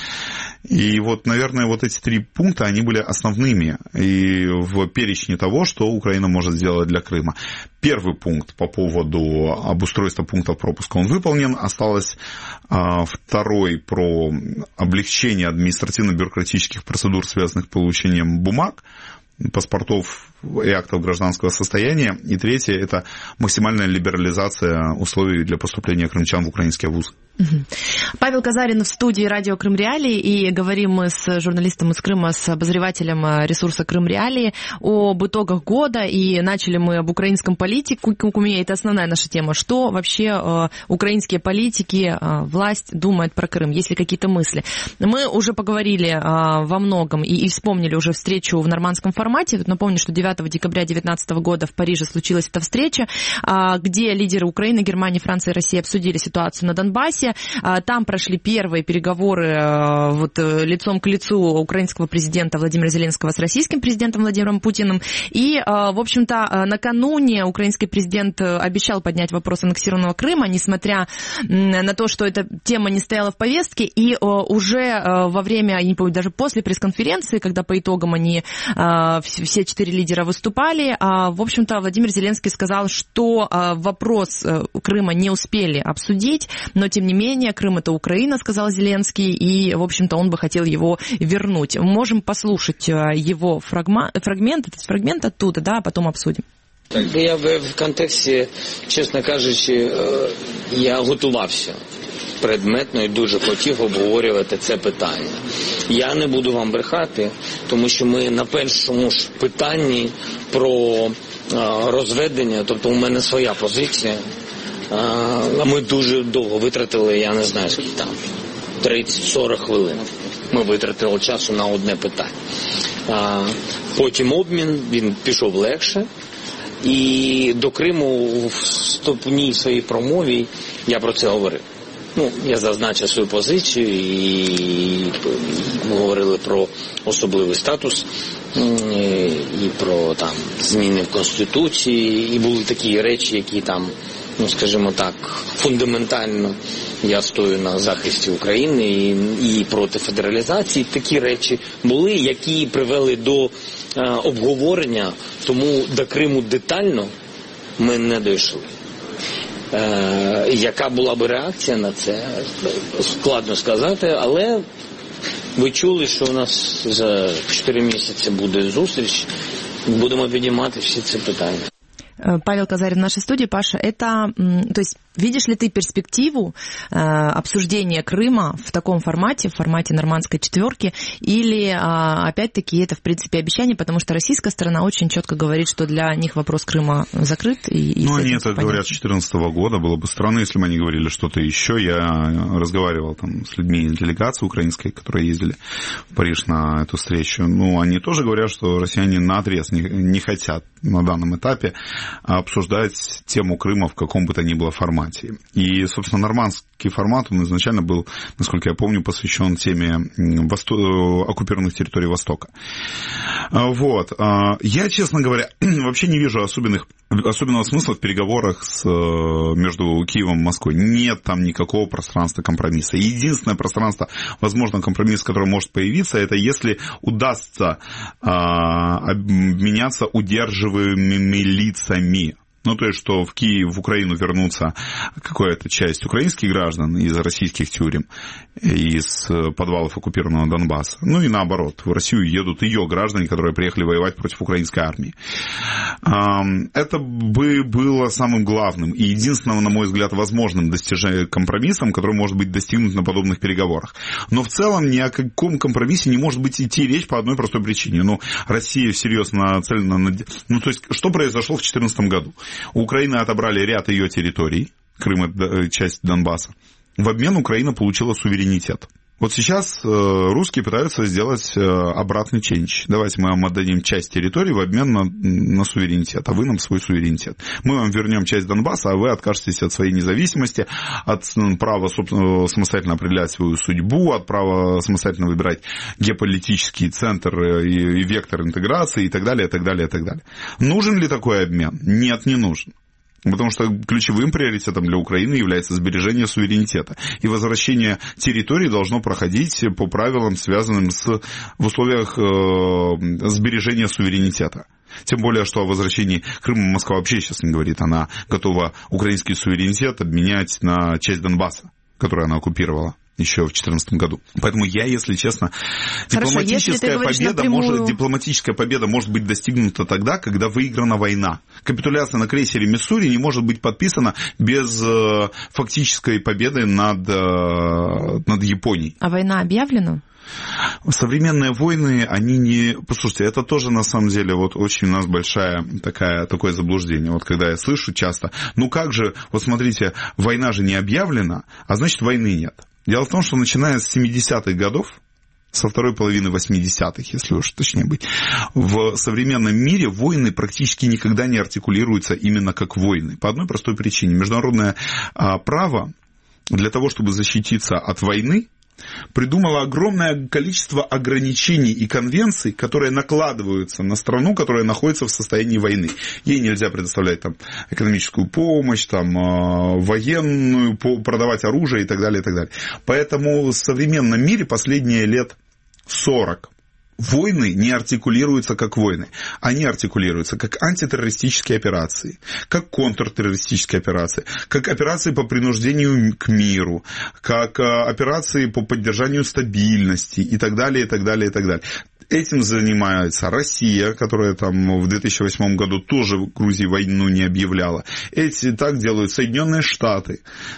И вот, наверное, вот эти три пункта, они были основными и в перечне того, что Украина может сделать для Крыма. Первый пункт по поводу обустройства пунктов пропуска, он выполнен. Осталось а, второй про облегчение административно-бюрократических процедур, связанных с получением бумаг, паспортов и актов гражданского состояния. И третье – это максимальная либерализация условий для поступления крымчан в украинские вузы. Павел Казарин в студии радио «Крым Реалии», и говорим мы с журналистом из Крыма, с обозревателем ресурса «Крым Реалии» об итогах года, и начали мы об украинском политике. У меня это основная наша тема. Что вообще украинские политики, власть думают про Крым? Есть ли какие-то мысли? Мы уже поговорили во многом и, и вспомнили уже встречу в нормандском формате. Напомню, что девятого декабря две тысячи девятнадцатого года в Париже случилась эта встреча, где лидеры Украины, Германии, Франции и России обсудили ситуацию на Донбассе. Там прошли первые переговоры вот, лицом к лицу украинского президента Владимира Зеленского с российским президентом Владимиром Путиным. И, в общем-то, накануне украинский президент обещал поднять вопрос аннексированного Крыма, несмотря на то, что эта тема не стояла в повестке. И уже во время, я не помню, даже после пресс-конференции, когда по итогам они, все четыре лидера выступали, в общем-то, Владимир Зеленский сказал, что вопрос Крыма не успели обсудить, но, тем не менее, Крым — это Украина, сказал Зеленский, и, в общем-то, он бы хотел его вернуть. Можем послушать его фрагмент, этот фрагмент оттуда, да, а потом обсудим. Я в контексті, чесно кажучи, я готувався предметно і дуже хотів обговорювати це питання. Я не буду вам брехати, тому що ми на першому ж питанні про розведення, тобто у мене своя позиція, ми дуже довго витратили, я не знаю скільки там, тридцять-сорок хвилин. Ми витратили часу на одне питання. Потім обмін, він пішов легше. І до Криму в вступній своїй промові я про це говорив. Ну, я зазначив свою позицію, і ми говорили про особливий статус, і про там зміни в Конституції, і були такі речі, які там, ну, скажімо так, фундаментально я стою на захисті України і, і проти федералізації. Такі речі були, які привели до е, обговорення, тому до Криму детально ми не дійшли. Е, яка була б реакція на це, складно сказати, але ви чули, що у нас за чотири місяці буде зустріч, будемо піднімати всі ці питання. Павел Казарин в нашей студии. Паша, это, то есть, видишь ли ты перспективу э, обсуждения Крыма в таком формате, в формате нормандской четверки, или, э, опять-таки, это, в принципе, обещание, потому что российская сторона очень четко говорит, что для них вопрос Крыма закрыт. И, и ну, они это говорят с две тысячи четырнадцатого года. Было бы странно, если бы они говорили что-то еще. Я разговаривал там с людьми из делегации украинской, которые ездили в Париж на эту встречу. Ну, они тоже говорят, что россияне наотрез не, не хотят на данном этапе обсуждать тему Крыма в каком бы то ни было формате. И, собственно, нормандский формат, он изначально был, насколько я помню, посвящен теме восто... оккупированных территорий Востока. Вот. Я, честно говоря, вообще не вижу особенных, особенного смысла в переговорах с, между Киевом и Москвой. Нет там никакого пространства компромисса. Единственное пространство, возможно, компромисс, который может появиться, это если удастся обменяться удерживаемыми лицами. Ну, то есть, что в Киев, в Украину вернутся какая-то часть украинских граждан из российских тюрем, из подвалов оккупированного Донбасса. Ну, и наоборот, в Россию едут ее граждане, которые приехали воевать против украинской армии. Это бы было самым главным и единственным, на мой взгляд, возможным достижением компромиссом, который может быть достигнут на подобных переговорах. Но в целом ни о каком компромиссе не может быть идти речь по одной простой причине. Ну, Россия всерьез нацелена на... Ну, то есть, что произошло в две тысячи четырнадцатом году? У Украины отобрали ряд ее территорий, Крым — это часть Донбасса. В обмен Украина получила суверенитет. Вот сейчас русские пытаются сделать обратный ченч. Давайте мы вам отдадим часть территории в обмен на, на суверенитет, а вы нам свой суверенитет. Мы вам вернем часть Донбасса, а вы откажетесь от своей независимости, от права самостоятельно определять свою судьбу, от права самостоятельно выбирать геополитический центр и, и вектор интеграции и так далее, и так далее, и так далее. Нужен ли такой обмен? Нет, не нужен. Потому что ключевым приоритетом для Украины является сбережение суверенитета. И возвращение территории должно проходить по правилам, связанным с, в условиях э, сбережения суверенитета. Тем более, что о возвращении Крыма Москва вообще сейчас не говорит. Она готова украинский суверенитет обменять на часть Донбасса, которую она оккупировала еще в две тысячи четырнадцатом году. Поэтому я, если честно, Хорошо, дипломатическая, если победа напрямую... может, дипломатическая победа может быть достигнута тогда, когда выиграна война. Капитуляция на крейсере Миссури не может быть подписана без э, фактической победы над, э, над Японией. А война объявлена? Современные войны, они не... Послушайте, это тоже, на самом деле, вот очень у нас большая такая, такое заблуждение. Вот когда я слышу часто, ну как же, вот смотрите, война же не объявлена, а значит войны нет. Дело в том, что начиная с семидесятых годов, со второй половины восьмидесятых, если уж точнее быть, в современном мире войны практически никогда не артикулируются именно как войны. По одной простой причине. Международное а, право для того, чтобы защититься от войны, придумала огромное количество ограничений и конвенций, которые накладываются на страну, которая находится в состоянии войны. Ей нельзя предоставлять там, экономическую помощь, там, военную, продавать оружие и так далее, и так далее. Поэтому в современном мире последние лет сорок войны не артикулируются как войны. Они артикулируются как антитеррористические операции, как контртеррористические операции, как операции по принуждению к миру, как операции по поддержанию стабильности и так далее, и так далее, и так далее. Этим занимается Россия, которая там в две тысячи восьмом году тоже в Грузии войну не объявляла. Эти так делают Соединенные Штаты,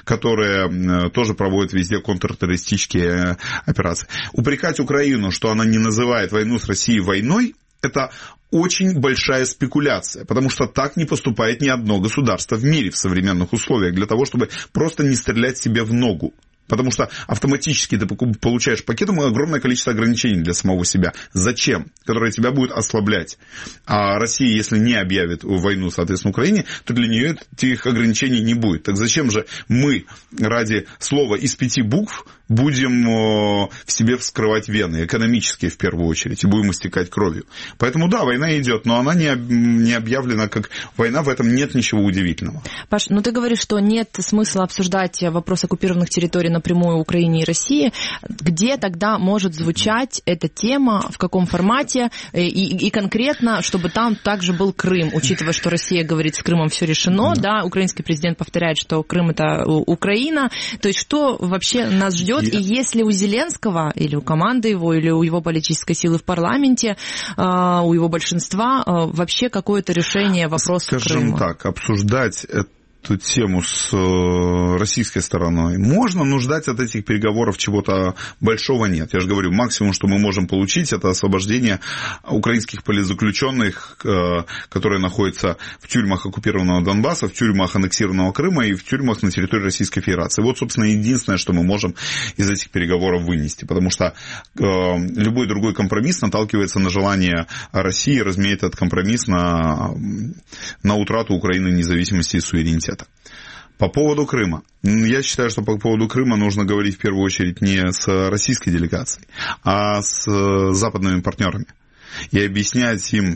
которые тоже проводят везде контртеррористические операции. Упрекать Украину, что она не называет войну с Россией войной, это очень большая спекуляция, потому что так не поступает ни одно государство в мире в современных условиях для того, чтобы просто не стрелять себе в ногу. Потому что автоматически ты получаешь пакетом огромное количество ограничений для самого себя. Зачем? Которое тебя будет ослаблять. А Россия, если не объявит войну, соответственно, Украине, то для нее этих ограничений не будет. Так зачем же мы ради слова из пяти букв будем в себе вскрывать вены, экономические в первую очередь, и будем истекать кровью? Поэтому да, война идет, но она не объявлена как война, в этом нет ничего удивительного. Паш, ну ты говоришь, что нет смысла обсуждать вопрос оккупированных территорий напрямую Украине и России. Где тогда может звучать эта тема, в каком формате, и, и конкретно, чтобы там также был Крым, учитывая, что Россия говорит, с Крымом все решено, да, да украинский президент повторяет, что Крым это Украина, то есть что вообще нас ждет? И если у Зеленского, или у команды его, или у его политической силы в парламенте, у его большинства вообще какое-то решение вопроса Крыма? Скажем так, обсуждать это эту тему с российской стороной. Можно, но ждать от этих переговоров чего-то большого нет. Я же говорю, максимум, что мы можем получить, это освобождение украинских политзаключенных, которые находятся в тюрьмах оккупированного Донбасса, в тюрьмах аннексированного Крыма и в тюрьмах на территории Российской Федерации. Вот, собственно, единственное, что мы можем из этих переговоров вынести. Потому что любой другой компромисс наталкивается на желание России разменять этот компромисс на, на утрату Украины независимости и суверенитета. По поводу Крыма. Я считаю, что по поводу Крыма нужно говорить в первую очередь не с российской делегацией, а с западными партнерами. И объяснять им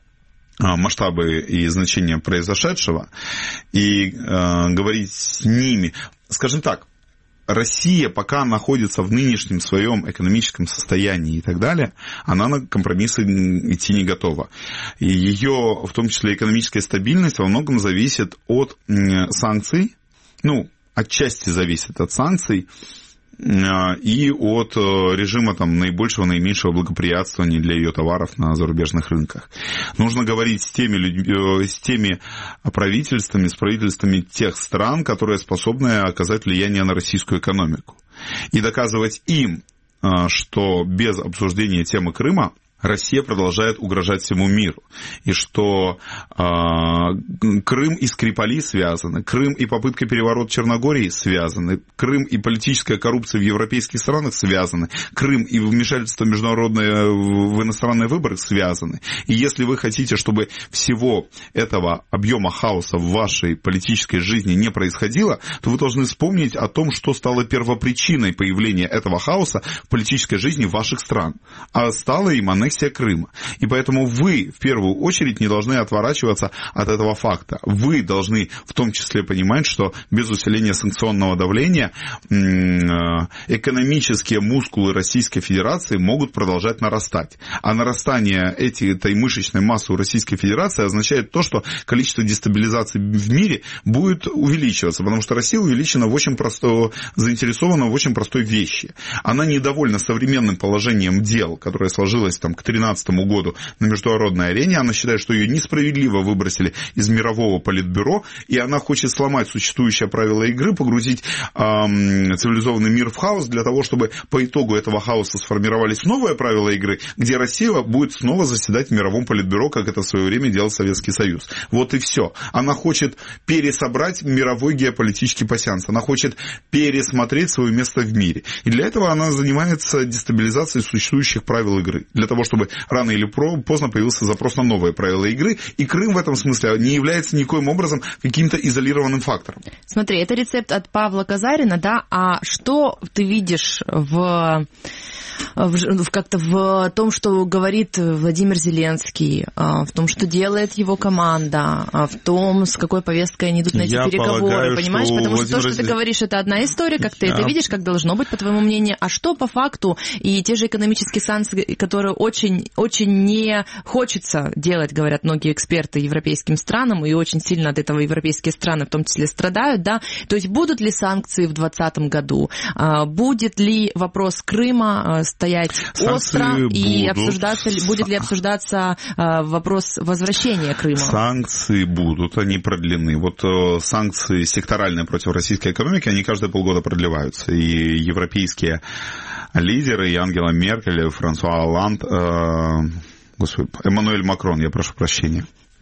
масштабы и значения произошедшего, и э, говорить с ними. Скажем так, Россия пока находится в нынешнем своем экономическом состоянии и так далее, она на компромиссы идти не готова. И ее, в том числе экономическая стабильность, во многом зависит от санкций, ну, отчасти зависит от санкций и от режима там, наибольшего, наименьшего благоприятствования для ее товаров на зарубежных рынках. Нужно говорить с теми, людьми, с теми правительствами, с правительствами тех стран, которые способны оказать влияние на российскую экономику. И доказывать им, что без обсуждения темы Крыма Россия продолжает угрожать всему миру. И что э, Крым и Скрипали связаны, Крым и попытка переворота Черногории связаны, Крым и политическая коррупция в европейских странах связаны, Крым и вмешательство международное в иностранные выборы связаны. И если вы хотите, чтобы всего этого объема хаоса в вашей политической жизни не происходило, то вы должны вспомнить о том, что стало первопричиной появления этого хаоса в политической жизни ваших стран. А стала им аннексия Крыма. И поэтому вы, в первую очередь, не должны отворачиваться от этого факта. Вы должны в том числе понимать, что без усиления санкционного давления экономические мускулы Российской Федерации могут продолжать нарастать. А нарастание этой, этой мышечной массы у Российской Федерации означает то, что количество дестабилизаций в мире будет увеличиваться, потому что Россия увеличена в очень простой, заинтересована в очень простой вещи. Она недовольна современным положением дел, которое сложилось там, к две тысячи тринадцатому году на международной арене. Она считает, что ее несправедливо выбросили из мирового политбюро, и она хочет сломать существующее правило игры, погрузить эм, цивилизованный мир в хаос для того, чтобы по итогу этого хаоса сформировались новые правила игры, где Россия будет снова заседать в мировом политбюро, как это в свое время делал Советский Союз. Вот и все. Она хочет пересобрать мировой геополитический пасьянс. Она хочет пересмотреть свое место в мире. И для этого она занимается дестабилизацией существующих правил игры. Для того, чтобы рано или поздно появился запрос на новые правила игры. И Крым в этом смысле не является никоим образом каким-то изолированным фактором. Смотри, это рецепт от Павла Казарина, да? А что ты видишь в... В, как-то в том, что говорит Владимир Зеленский, в том, что делает его команда, в том, с какой повесткой они идут на эти Я переговоры, полагаю, понимаешь? Что Потому Владимир... что то, что ты говоришь, это одна история, как ты Я... это видишь, как должно быть, по твоему мнению, а что по факту, и те же экономические санкции, которые очень, очень не хочется делать, говорят многие эксперты европейским странам, и очень сильно от этого европейские страны в том числе страдают, да? То есть будут ли санкции в двадцатом году? Будет ли вопрос Крыма стоять Санкции остро, и будут. обсуждаться, будет ли обсуждаться э, вопрос возвращения Крыма? Санкции будут, они продлены. Вот э, санкции секторальные против российской экономики, они каждые полгода продлеваются. И европейские лидеры, и Ангела Меркель, и Франсуа Олланд, э, господи, Эммануэль Макрон, я прошу прощения,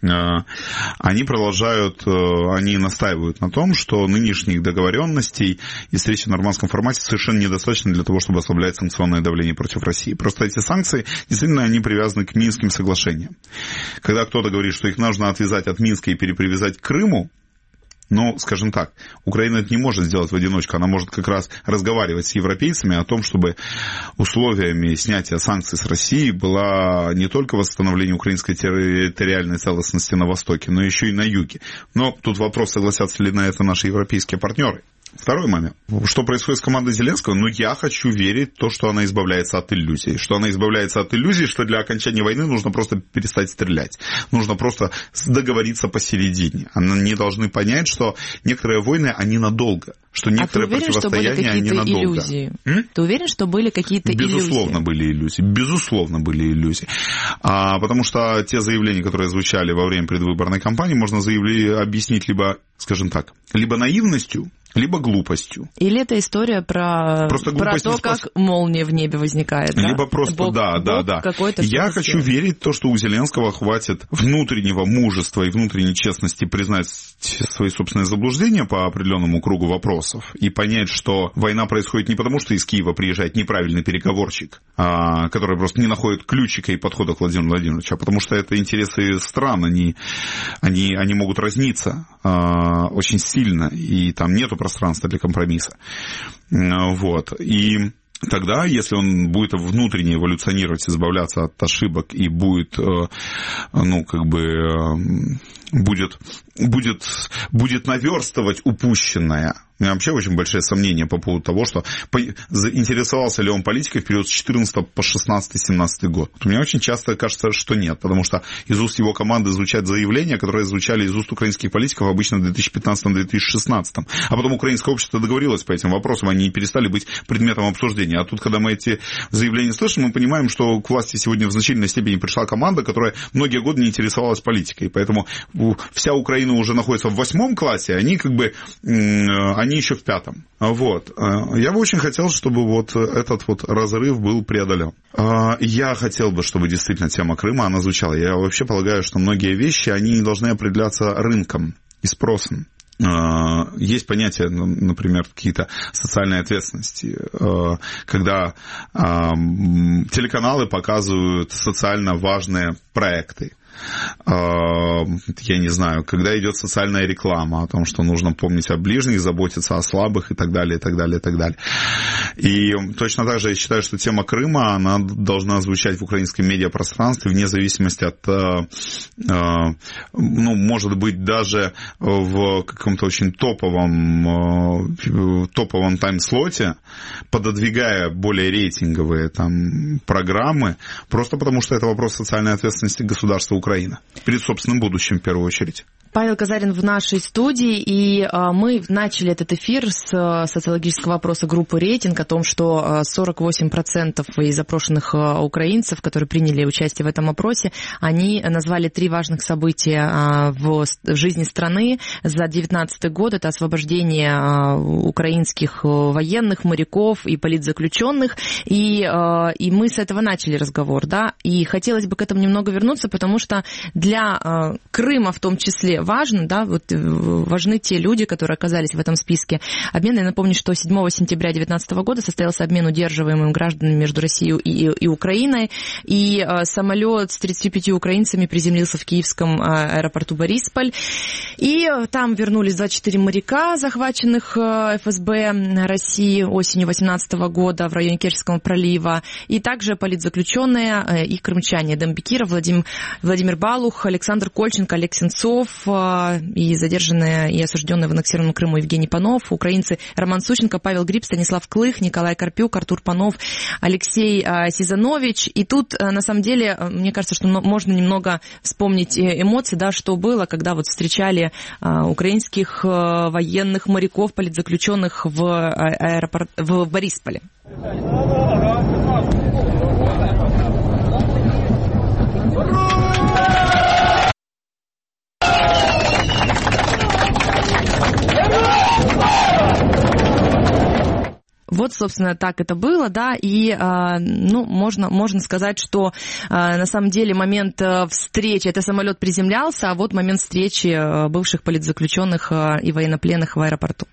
они продолжают, они настаивают на том, что нынешних договоренностей и встречи в нормандском формате совершенно недостаточно для того, чтобы ослаблять санкционное давление против России. Просто эти санкции, действительно, они привязаны к Минским соглашениям. Когда кто-то говорит, что их нужно отвязать от Минска и перепривязать к Крыму, но, скажем так, Украина это не может сделать в одиночку. Она может как раз разговаривать с европейцами о том, чтобы условиями снятия санкций с России было не только восстановление украинской территориальной целостности на Востоке, но еще и на Юге. Но тут вопрос, согласятся ли на это наши европейские партнеры. Второй момент. Что происходит с командой Зеленского? Ну, я хочу верить в то, что она избавляется от иллюзий. Что она избавляется от иллюзий, что для окончания войны нужно просто перестать стрелять. Нужно просто договориться посередине. Они должны понять, что некоторые войны, они надолго. Что некоторые а ты уверен, противостояния, они надолго. Иллюзии? М? Ты уверен, что были какие-то Безусловно, иллюзии? Безусловно, были иллюзии. Безусловно, были иллюзии. А, потому что те заявления, которые звучали во время предвыборной кампании, можно заявли, объяснить либо, скажем так, либо наивностью, либо глупостью. Или это история про, про то, как способ... молния в небе возникает. Либо да? просто, Бог, да, Бог да, да. Я хочу сделать. верить в то, что у Зеленского хватит внутреннего мужества и внутренней честности признать свои собственные заблуждения по определенному кругу вопросов и понять, что война происходит не потому, что из Киева приезжает неправильный переговорщик, а, который просто не находит ключика и подхода к Владимиру Владимировичу, а потому что это интересы стран, они, они, они могут разниться а, очень сильно, и там нету пространства для компромисса. Вот. И тогда, если он будет внутренне эволюционировать, избавляться от ошибок и будет, ну, как бы, будет, будет, будет наверстывать упущенное. У меня вообще очень большие сомнения по поводу того, что заинтересовался ли он политикой в период с четырнадцатого по шестнадцатый-семнадцатый год. Вот мне очень часто кажется, что нет, потому что из уст его команды звучат заявления, которые звучали из уст украинских политиков обычно в две тысячи пятнадцатом - две тысячи шестнадцатом. А потом украинское общество договорилось по этим вопросам, они перестали быть предметом обсуждения. А тут, когда мы эти заявления слышим, мы понимаем, что к власти сегодня в значительной степени пришла команда, которая многие годы не интересовалась политикой. Поэтому вся Украина уже находится в восьмом классе, они как бы... они еще в пятом. Вот. Я бы очень хотел, чтобы вот этот вот разрыв был преодолен. Я хотел бы, чтобы действительно тема Крыма, она звучала. Я вообще полагаю, что многие вещи, они не должны определяться рынком и спросом. Есть понятие, например, какие-то социальные ответственности, когда телеканалы показывают социально важные проекты. Я не знаю, когда идет социальная реклама о том, что нужно помнить о ближних, заботиться о слабых и так далее, и так далее, и так далее. И точно так же я считаю, что тема Крыма, она должна звучать в украинском медиапространстве вне зависимости от, ну, может быть, даже в каком-то очень топовом, топовом таймслоте, пододвигая более рейтинговые там программы, просто потому что это вопрос социальной ответственности государства Украина. Перед собственным будущим, в первую очередь. Павел Казарин в нашей студии, и а, мы начали этот эфир с а, социологического опроса группы «Рейтинг» о том, что а, сорок восемь процентов из опрошенных а, украинцев, которые приняли участие в этом опросе, они назвали три важных события а, в, в жизни страны за две тысячи девятнадцатый год. Это освобождение а, украинских военных, моряков и политзаключенных. И, а, и мы с этого начали разговор, да, и хотелось бы к этому немного вернуться, потому что для а, Крыма в том числе важно, да, вот важны те люди, которые оказались в этом списке обмена. Я напомню, что седьмого сентября две тысячи девятнадцатого года состоялся обмен удерживаемым гражданами между Россией и, и Украиной, и э, самолет с тридцатью пятью украинцами приземлился в киевском э, аэропорту Борисполь, и э, там вернулись двадцать четыре моряка, захваченных э, эф эс бэ России осенью две тысячи восемнадцатого года в районе Керченского пролива, и также политзаключенные э, и крымчане Эдем Бекиров, Владимир, Владимир Балух, Александр Кольченко, Олег Сенцов, и задержанные и осужденные в аннексированном Крыму Евгений Панов, украинцы Роман Сущенко, Павел Гриб, Станислав Клых, Николай Карпюк, Артур Панов, Алексей Сизанович. И тут, на самом деле, мне кажется, что можно немного вспомнить эмоции, да, что было, когда вот встречали украинских военных моряков, политзаключенных в аэропорт, в Борисполе. Вот, собственно, так это было, да, и, ну, можно, можно сказать, что на самом деле момент встречи, это самолет приземлялся, а вот момент встречи бывших политзаключенных и военнопленных в аэропорту.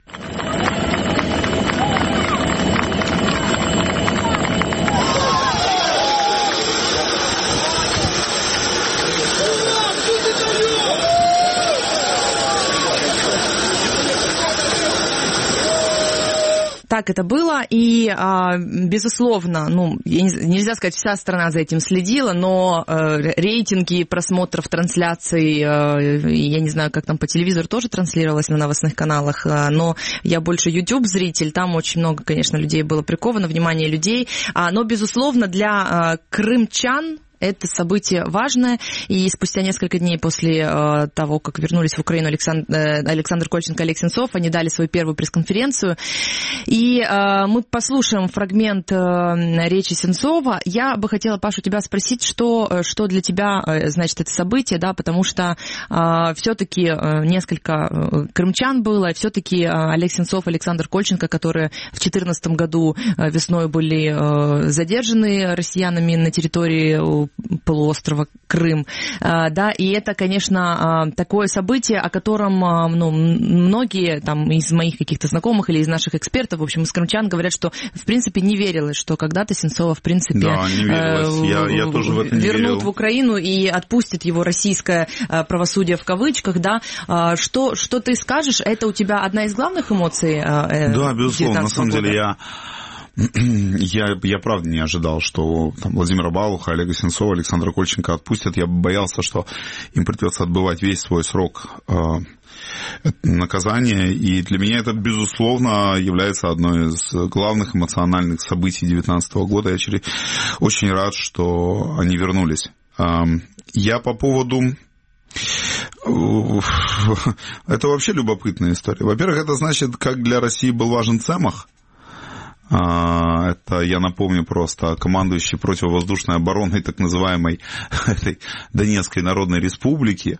Так это было, и, безусловно, ну, нельзя сказать, вся страна за этим следила, но рейтинги просмотров трансляций, я не знаю, как там по телевизору тоже транслировалось на новостных каналах, но я больше YouTube-зритель, там очень много, конечно, людей было приковано, внимание людей, но, безусловно, для крымчан это событие важное, и спустя несколько дней после э, того, как вернулись в Украину Александр, э, Александр Кольченко и Олег Сенцов, они дали свою первую пресс-конференцию, и э, мы послушаем фрагмент э, речи Сенцова. Я бы хотела, Паша, у тебя спросить, что, что для тебя э, значит это событие, да, потому что э, все-таки э, несколько э, крымчан было, и все-таки э, Олег Сенцов, Александр Кольченко, которые в две тысячи четырнадцатом году э, весной были э, задержаны россиянами на территории полуострова Крым, да, и это, конечно, такое событие, о котором, ну, многие там из моих каких-то знакомых или из наших экспертов, в общем, из крымчан говорят, что, в принципе, не верилось, что когда-то Сенцова, в принципе, да, не верилось. Я, я тоже в это не вернут верил. в Украину и отпустит его российское правосудие в кавычках, да. Что, что ты скажешь? Это у тебя одна из главных эмоций? Да, безусловно, на самом года? деле я... Я, я правда не ожидал, что там, Владимира Балуха, Олега Сенцова, Александра Кольченко отпустят. Я боялся, что им придется отбывать весь свой срок э, наказания. И для меня это, безусловно, является одной из главных эмоциональных событий две тысячи девятнадцатого года. Я очень рад, что они вернулись. Э, я по поводу... Это вообще любопытная история. Во-первых, это значит, как для России был важен Цемах. Это, я напомню, просто командующий противовоздушной обороной так называемой этой Донецкой Народной Республики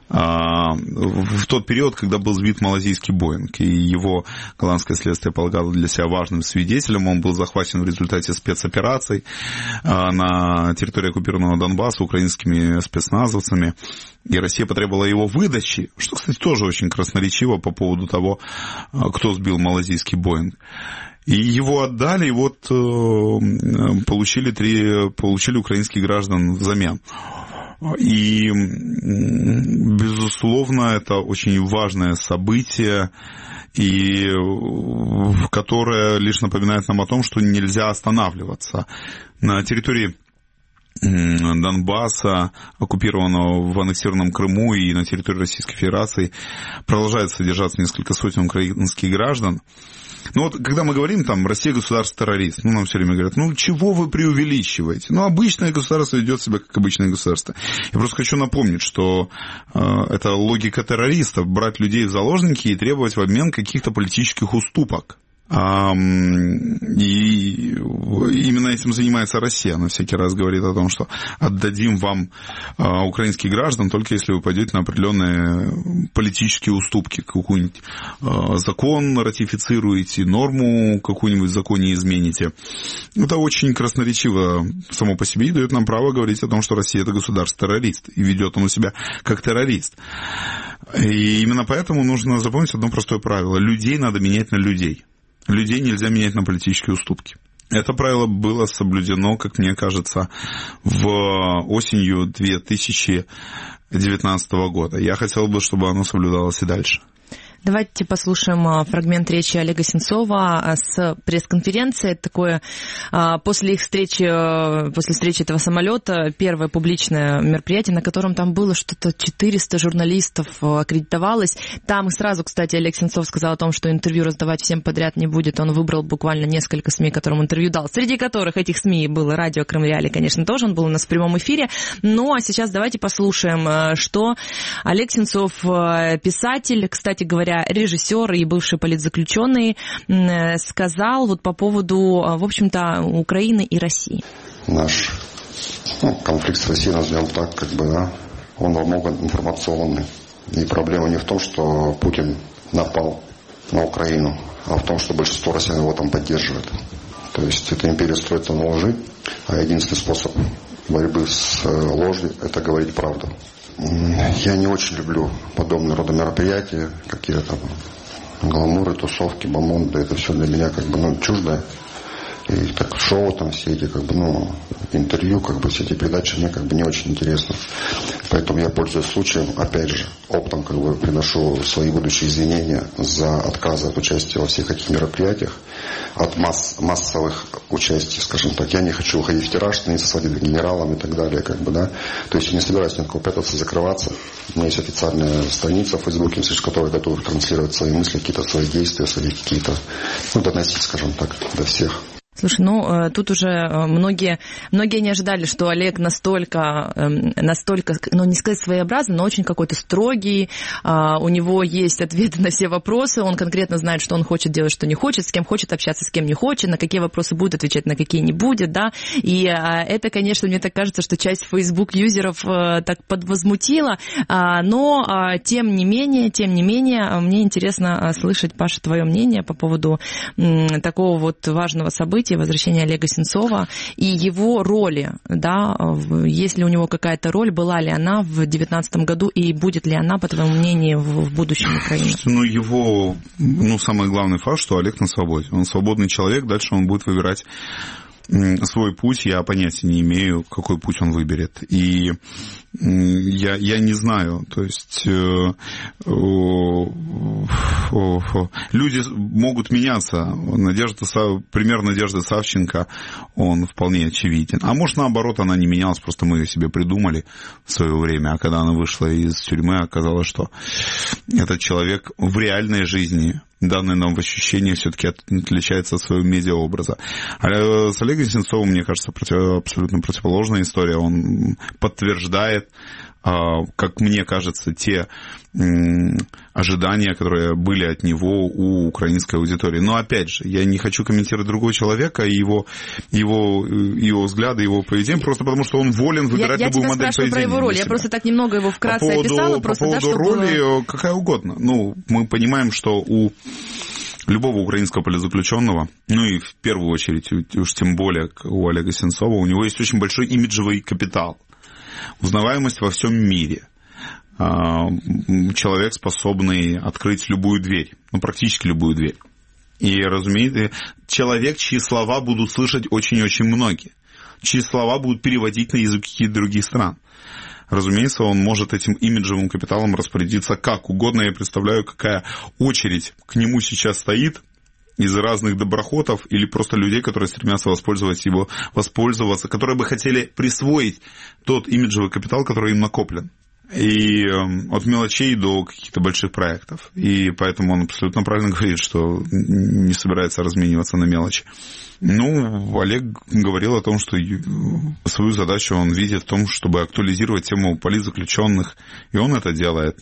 в тот период, когда был сбит малазийский Боинг, и его голландское следствие полагало для себя важным свидетелем. Он был захвачен в результате спецопераций на территории оккупированного Донбасса украинскими спецназовцами, и Россия потребовала его выдачи, что, кстати, тоже очень красноречиво по поводу того, кто сбил малазийский Боинг. И его отдали, и вот получили, три, получили украинских граждан взамен. И, безусловно, это очень важное событие, и которое лишь напоминает нам о том, что нельзя останавливаться. На территории Донбасса, оккупированного в аннексированном Крыму, и на территории Российской Федерации продолжает содержаться несколько сотен украинских граждан. Ну вот, когда мы говорим, там, Россия государство-террорист, ну, нам все время говорят, ну, чего вы преувеличиваете? Ну, обычное государство ведет себя как обычное государство. Я просто хочу напомнить, что э, это логика террористов, брать людей в заложники и требовать в обмен каких-то политических уступок. И именно этим занимается Россия. Она всякий раз говорит о том, что отдадим вам украинских граждан, только если вы пойдете на определенные политические уступки, какой-нибудь закон ратифицируете, норму какую-нибудь в законе измените. Это очень красноречиво само по себе и дает нам право говорить о том, что Россия — это государство-террорист, и ведет он себя как террорист. И именно поэтому нужно запомнить одно простое правило. Людей надо менять на людей. Людей нельзя менять на политические уступки. Это правило было соблюдено, как мне кажется, в осенью две тысячи девятнадцатого года. Я хотел бы, чтобы оно соблюдалось и дальше. Давайте послушаем фрагмент речи Олега Сенцова с пресс-конференции. Это такое, после их встречи, после встречи этого самолета, первое публичное мероприятие, на котором там было что-то четыреста журналистов аккредитовалось. Там сразу, кстати, Олег Сенцов сказал о том, что интервью раздавать всем подряд не будет. Он выбрал буквально несколько СМИ, которым интервью дал. Среди которых этих СМИ было радио Крым Реалии, конечно, тоже. Он был у нас в прямом эфире. Ну, а сейчас давайте послушаем, что Олег Сенцов, писатель, кстати говоря, режиссер и бывший политзаключенный, сказал вот по поводу, в общем-то, Украины и России. Наш ну, конфликт с Россией, назовем так, как бы, да, он во многом информационный. И проблема не в том, что Путин напал на Украину, а в том, что большинство россиян его там поддерживает. То есть эта империя строится на лжи, а единственный способ борьбы с ложью – это говорить правду. Я не очень люблю подобные рода мероприятия, какие-то там гламуры, тусовки, бомонды. Это все для меня как бы ну, чуждо. И так шоу там все эти как бы ну интервью, как бы все эти передачи мне как бы не очень интересны. Поэтому я, пользуясь случаем, опять же, оптом как бы приношу свои будущие извинения за отказы от участия во всех этих мероприятиях, от масс, массовых участий, скажем так. Я не хочу уходить в тираж, становиться сводить генералом и так далее, как бы, да. То есть я не собираюсь никакого прятаться, закрываться. У меня есть официальная страница в Фейсбуке, с которой я готов транслировать свои мысли, какие-то свои действия, свои какие-то, ну, доносить, скажем так, до всех. Слушай, ну, тут уже многие, многие не ожидали, что Олег настолько, настолько, ну, не сказать своеобразный, но очень какой-то строгий, у него есть ответы на все вопросы, он конкретно знает, что он хочет делать, что не хочет, с кем хочет общаться, с кем не хочет, на какие вопросы будет отвечать, на какие не будет, да, и это, конечно, мне так кажется, что часть Facebook-юзеров так подвозмутила, но, тем не менее, тем не менее, мне интересно слышать, Паша, твое мнение по поводу такого вот важного события, возвращения Олега Сенцова и его роли, да, есть ли у него какая-то роль, была ли она в две тысячи девятнадцатом году и будет ли она, по твоему мнению, в, в будущем Украины? Ну, его, ну, самый главный факт, что Олег на свободе. Он свободный человек, дальше он будет выбирать свой путь, я понятия не имею, какой путь он выберет. И я, я не знаю, то есть э, э, э, люди могут меняться. Надежда, пример Надежды Савченко, он вполне очевиден. А может, наоборот, она не менялась, просто мы ее себе придумали в свое время. А когда она вышла из тюрьмы, оказалось, что этот человек в реальной жизни, данное нам в ощущении, все-таки отличается от своего медиаобраза. А с Олегом Сенцовым, мне кажется, против, абсолютно противоположная история. Он подтверждает как мне кажется, те ожидания, которые были от него у украинской аудитории. Но, опять же, я не хочу комментировать другого человека, его, его, его взгляды, его поведение, просто потому что он волен выбирать я, любую я модель поведения. Я тебя спрашиваю про его роль, я просто так немного его вкратце по поводу, описала. По просто, поводу да, роли, было... какая угодно. Ну, мы понимаем, что у любого украинского политзаключенного, ну и в первую очередь, уж тем более у Олега Сенцова, у него есть очень большой имиджевый капитал. Узнаваемость во всем мире. Человек, способный открыть любую дверь, ну, практически любую дверь. И, разумеется, человек, чьи слова будут слышать очень-очень многие, чьи слова будут переводить на языки каких-то других стран. Разумеется, он может этим имиджевым капиталом распорядиться как угодно. Я представляю, какая очередь к нему сейчас стоит из разных доброхотов или просто людей, которые стремятся воспользоваться его, воспользоваться, которые бы хотели присвоить тот имиджевый капитал, который им накоплен. И от мелочей до каких-то больших проектов. И поэтому он абсолютно правильно говорит, что не собирается размениваться на мелочи. Ну, Олег говорил о том, что свою задачу он видит в том, чтобы актуализировать тему политзаключенных, и он это делает,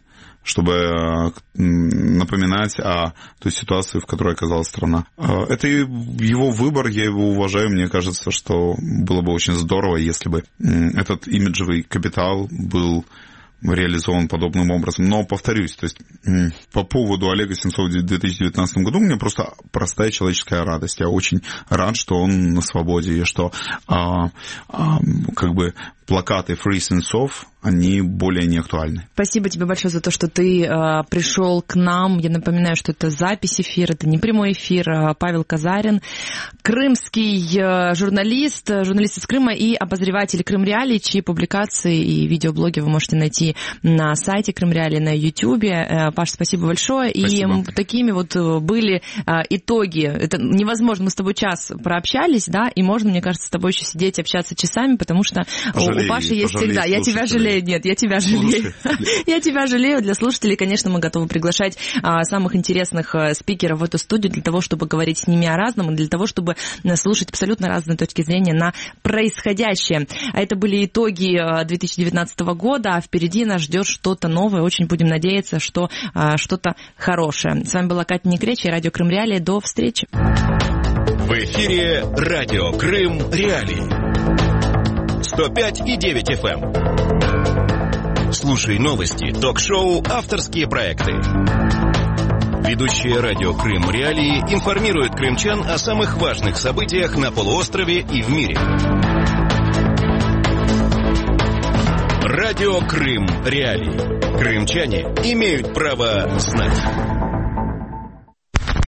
чтобы напоминать о той ситуации, в которой оказалась страна. Это его выбор, я его уважаю, мне кажется, что было бы очень здорово, если бы этот имиджевый капитал был реализован подобным образом. Но, повторюсь, то есть по поводу Олега Сенцова в две тысячи девятнадцатом году у меня просто простая человеческая радость. Я очень рад, что он на свободе, и что а, а, как бы плакаты Free Сенцов, они более не актуальны. Спасибо тебе большое за то, что ты э, пришел к нам. Я напоминаю, что это запись эфира, это не прямой эфир. Павел Казарин, крымский э, журналист, журналист из Крыма и обозреватель Крым Реалии, чьи публикации и видеоблоги вы можете найти на сайте Крым Реалии, на Ютьюбе. Э, Паш, спасибо большое. Спасибо. И такими вот были э, итоги. Это невозможно, мы с тобой час прообщались, да, и можно, мне кажется, с тобой еще сидеть, общаться часами, потому что Пожалей, у Паши есть всегда. Я тебя жалею. Нет, я тебя жалею. Я тебя жалею. Для слушателей, конечно, мы готовы приглашать а, самых интересных а, спикеров в эту студию для того, чтобы говорить с ними о разном, и для того, чтобы а, слушать абсолютно разные точки зрения на происходящее. А это были итоги а, две тысячи девятнадцатого года, а впереди нас ждет что-то новое. Очень будем надеяться, что а, что-то хорошее. С вами была Катя Некречь и радио Крым Реалии. До встречи. В эфире радио Крым Реалии. сто пять и девять эф эм. Слушай новости, ток-шоу, авторские проекты. Ведущие радио Крым Реалии информируют крымчан о самых важных событиях на полуострове и в мире. Радио Крым Реалии. Крымчане имеют право знать.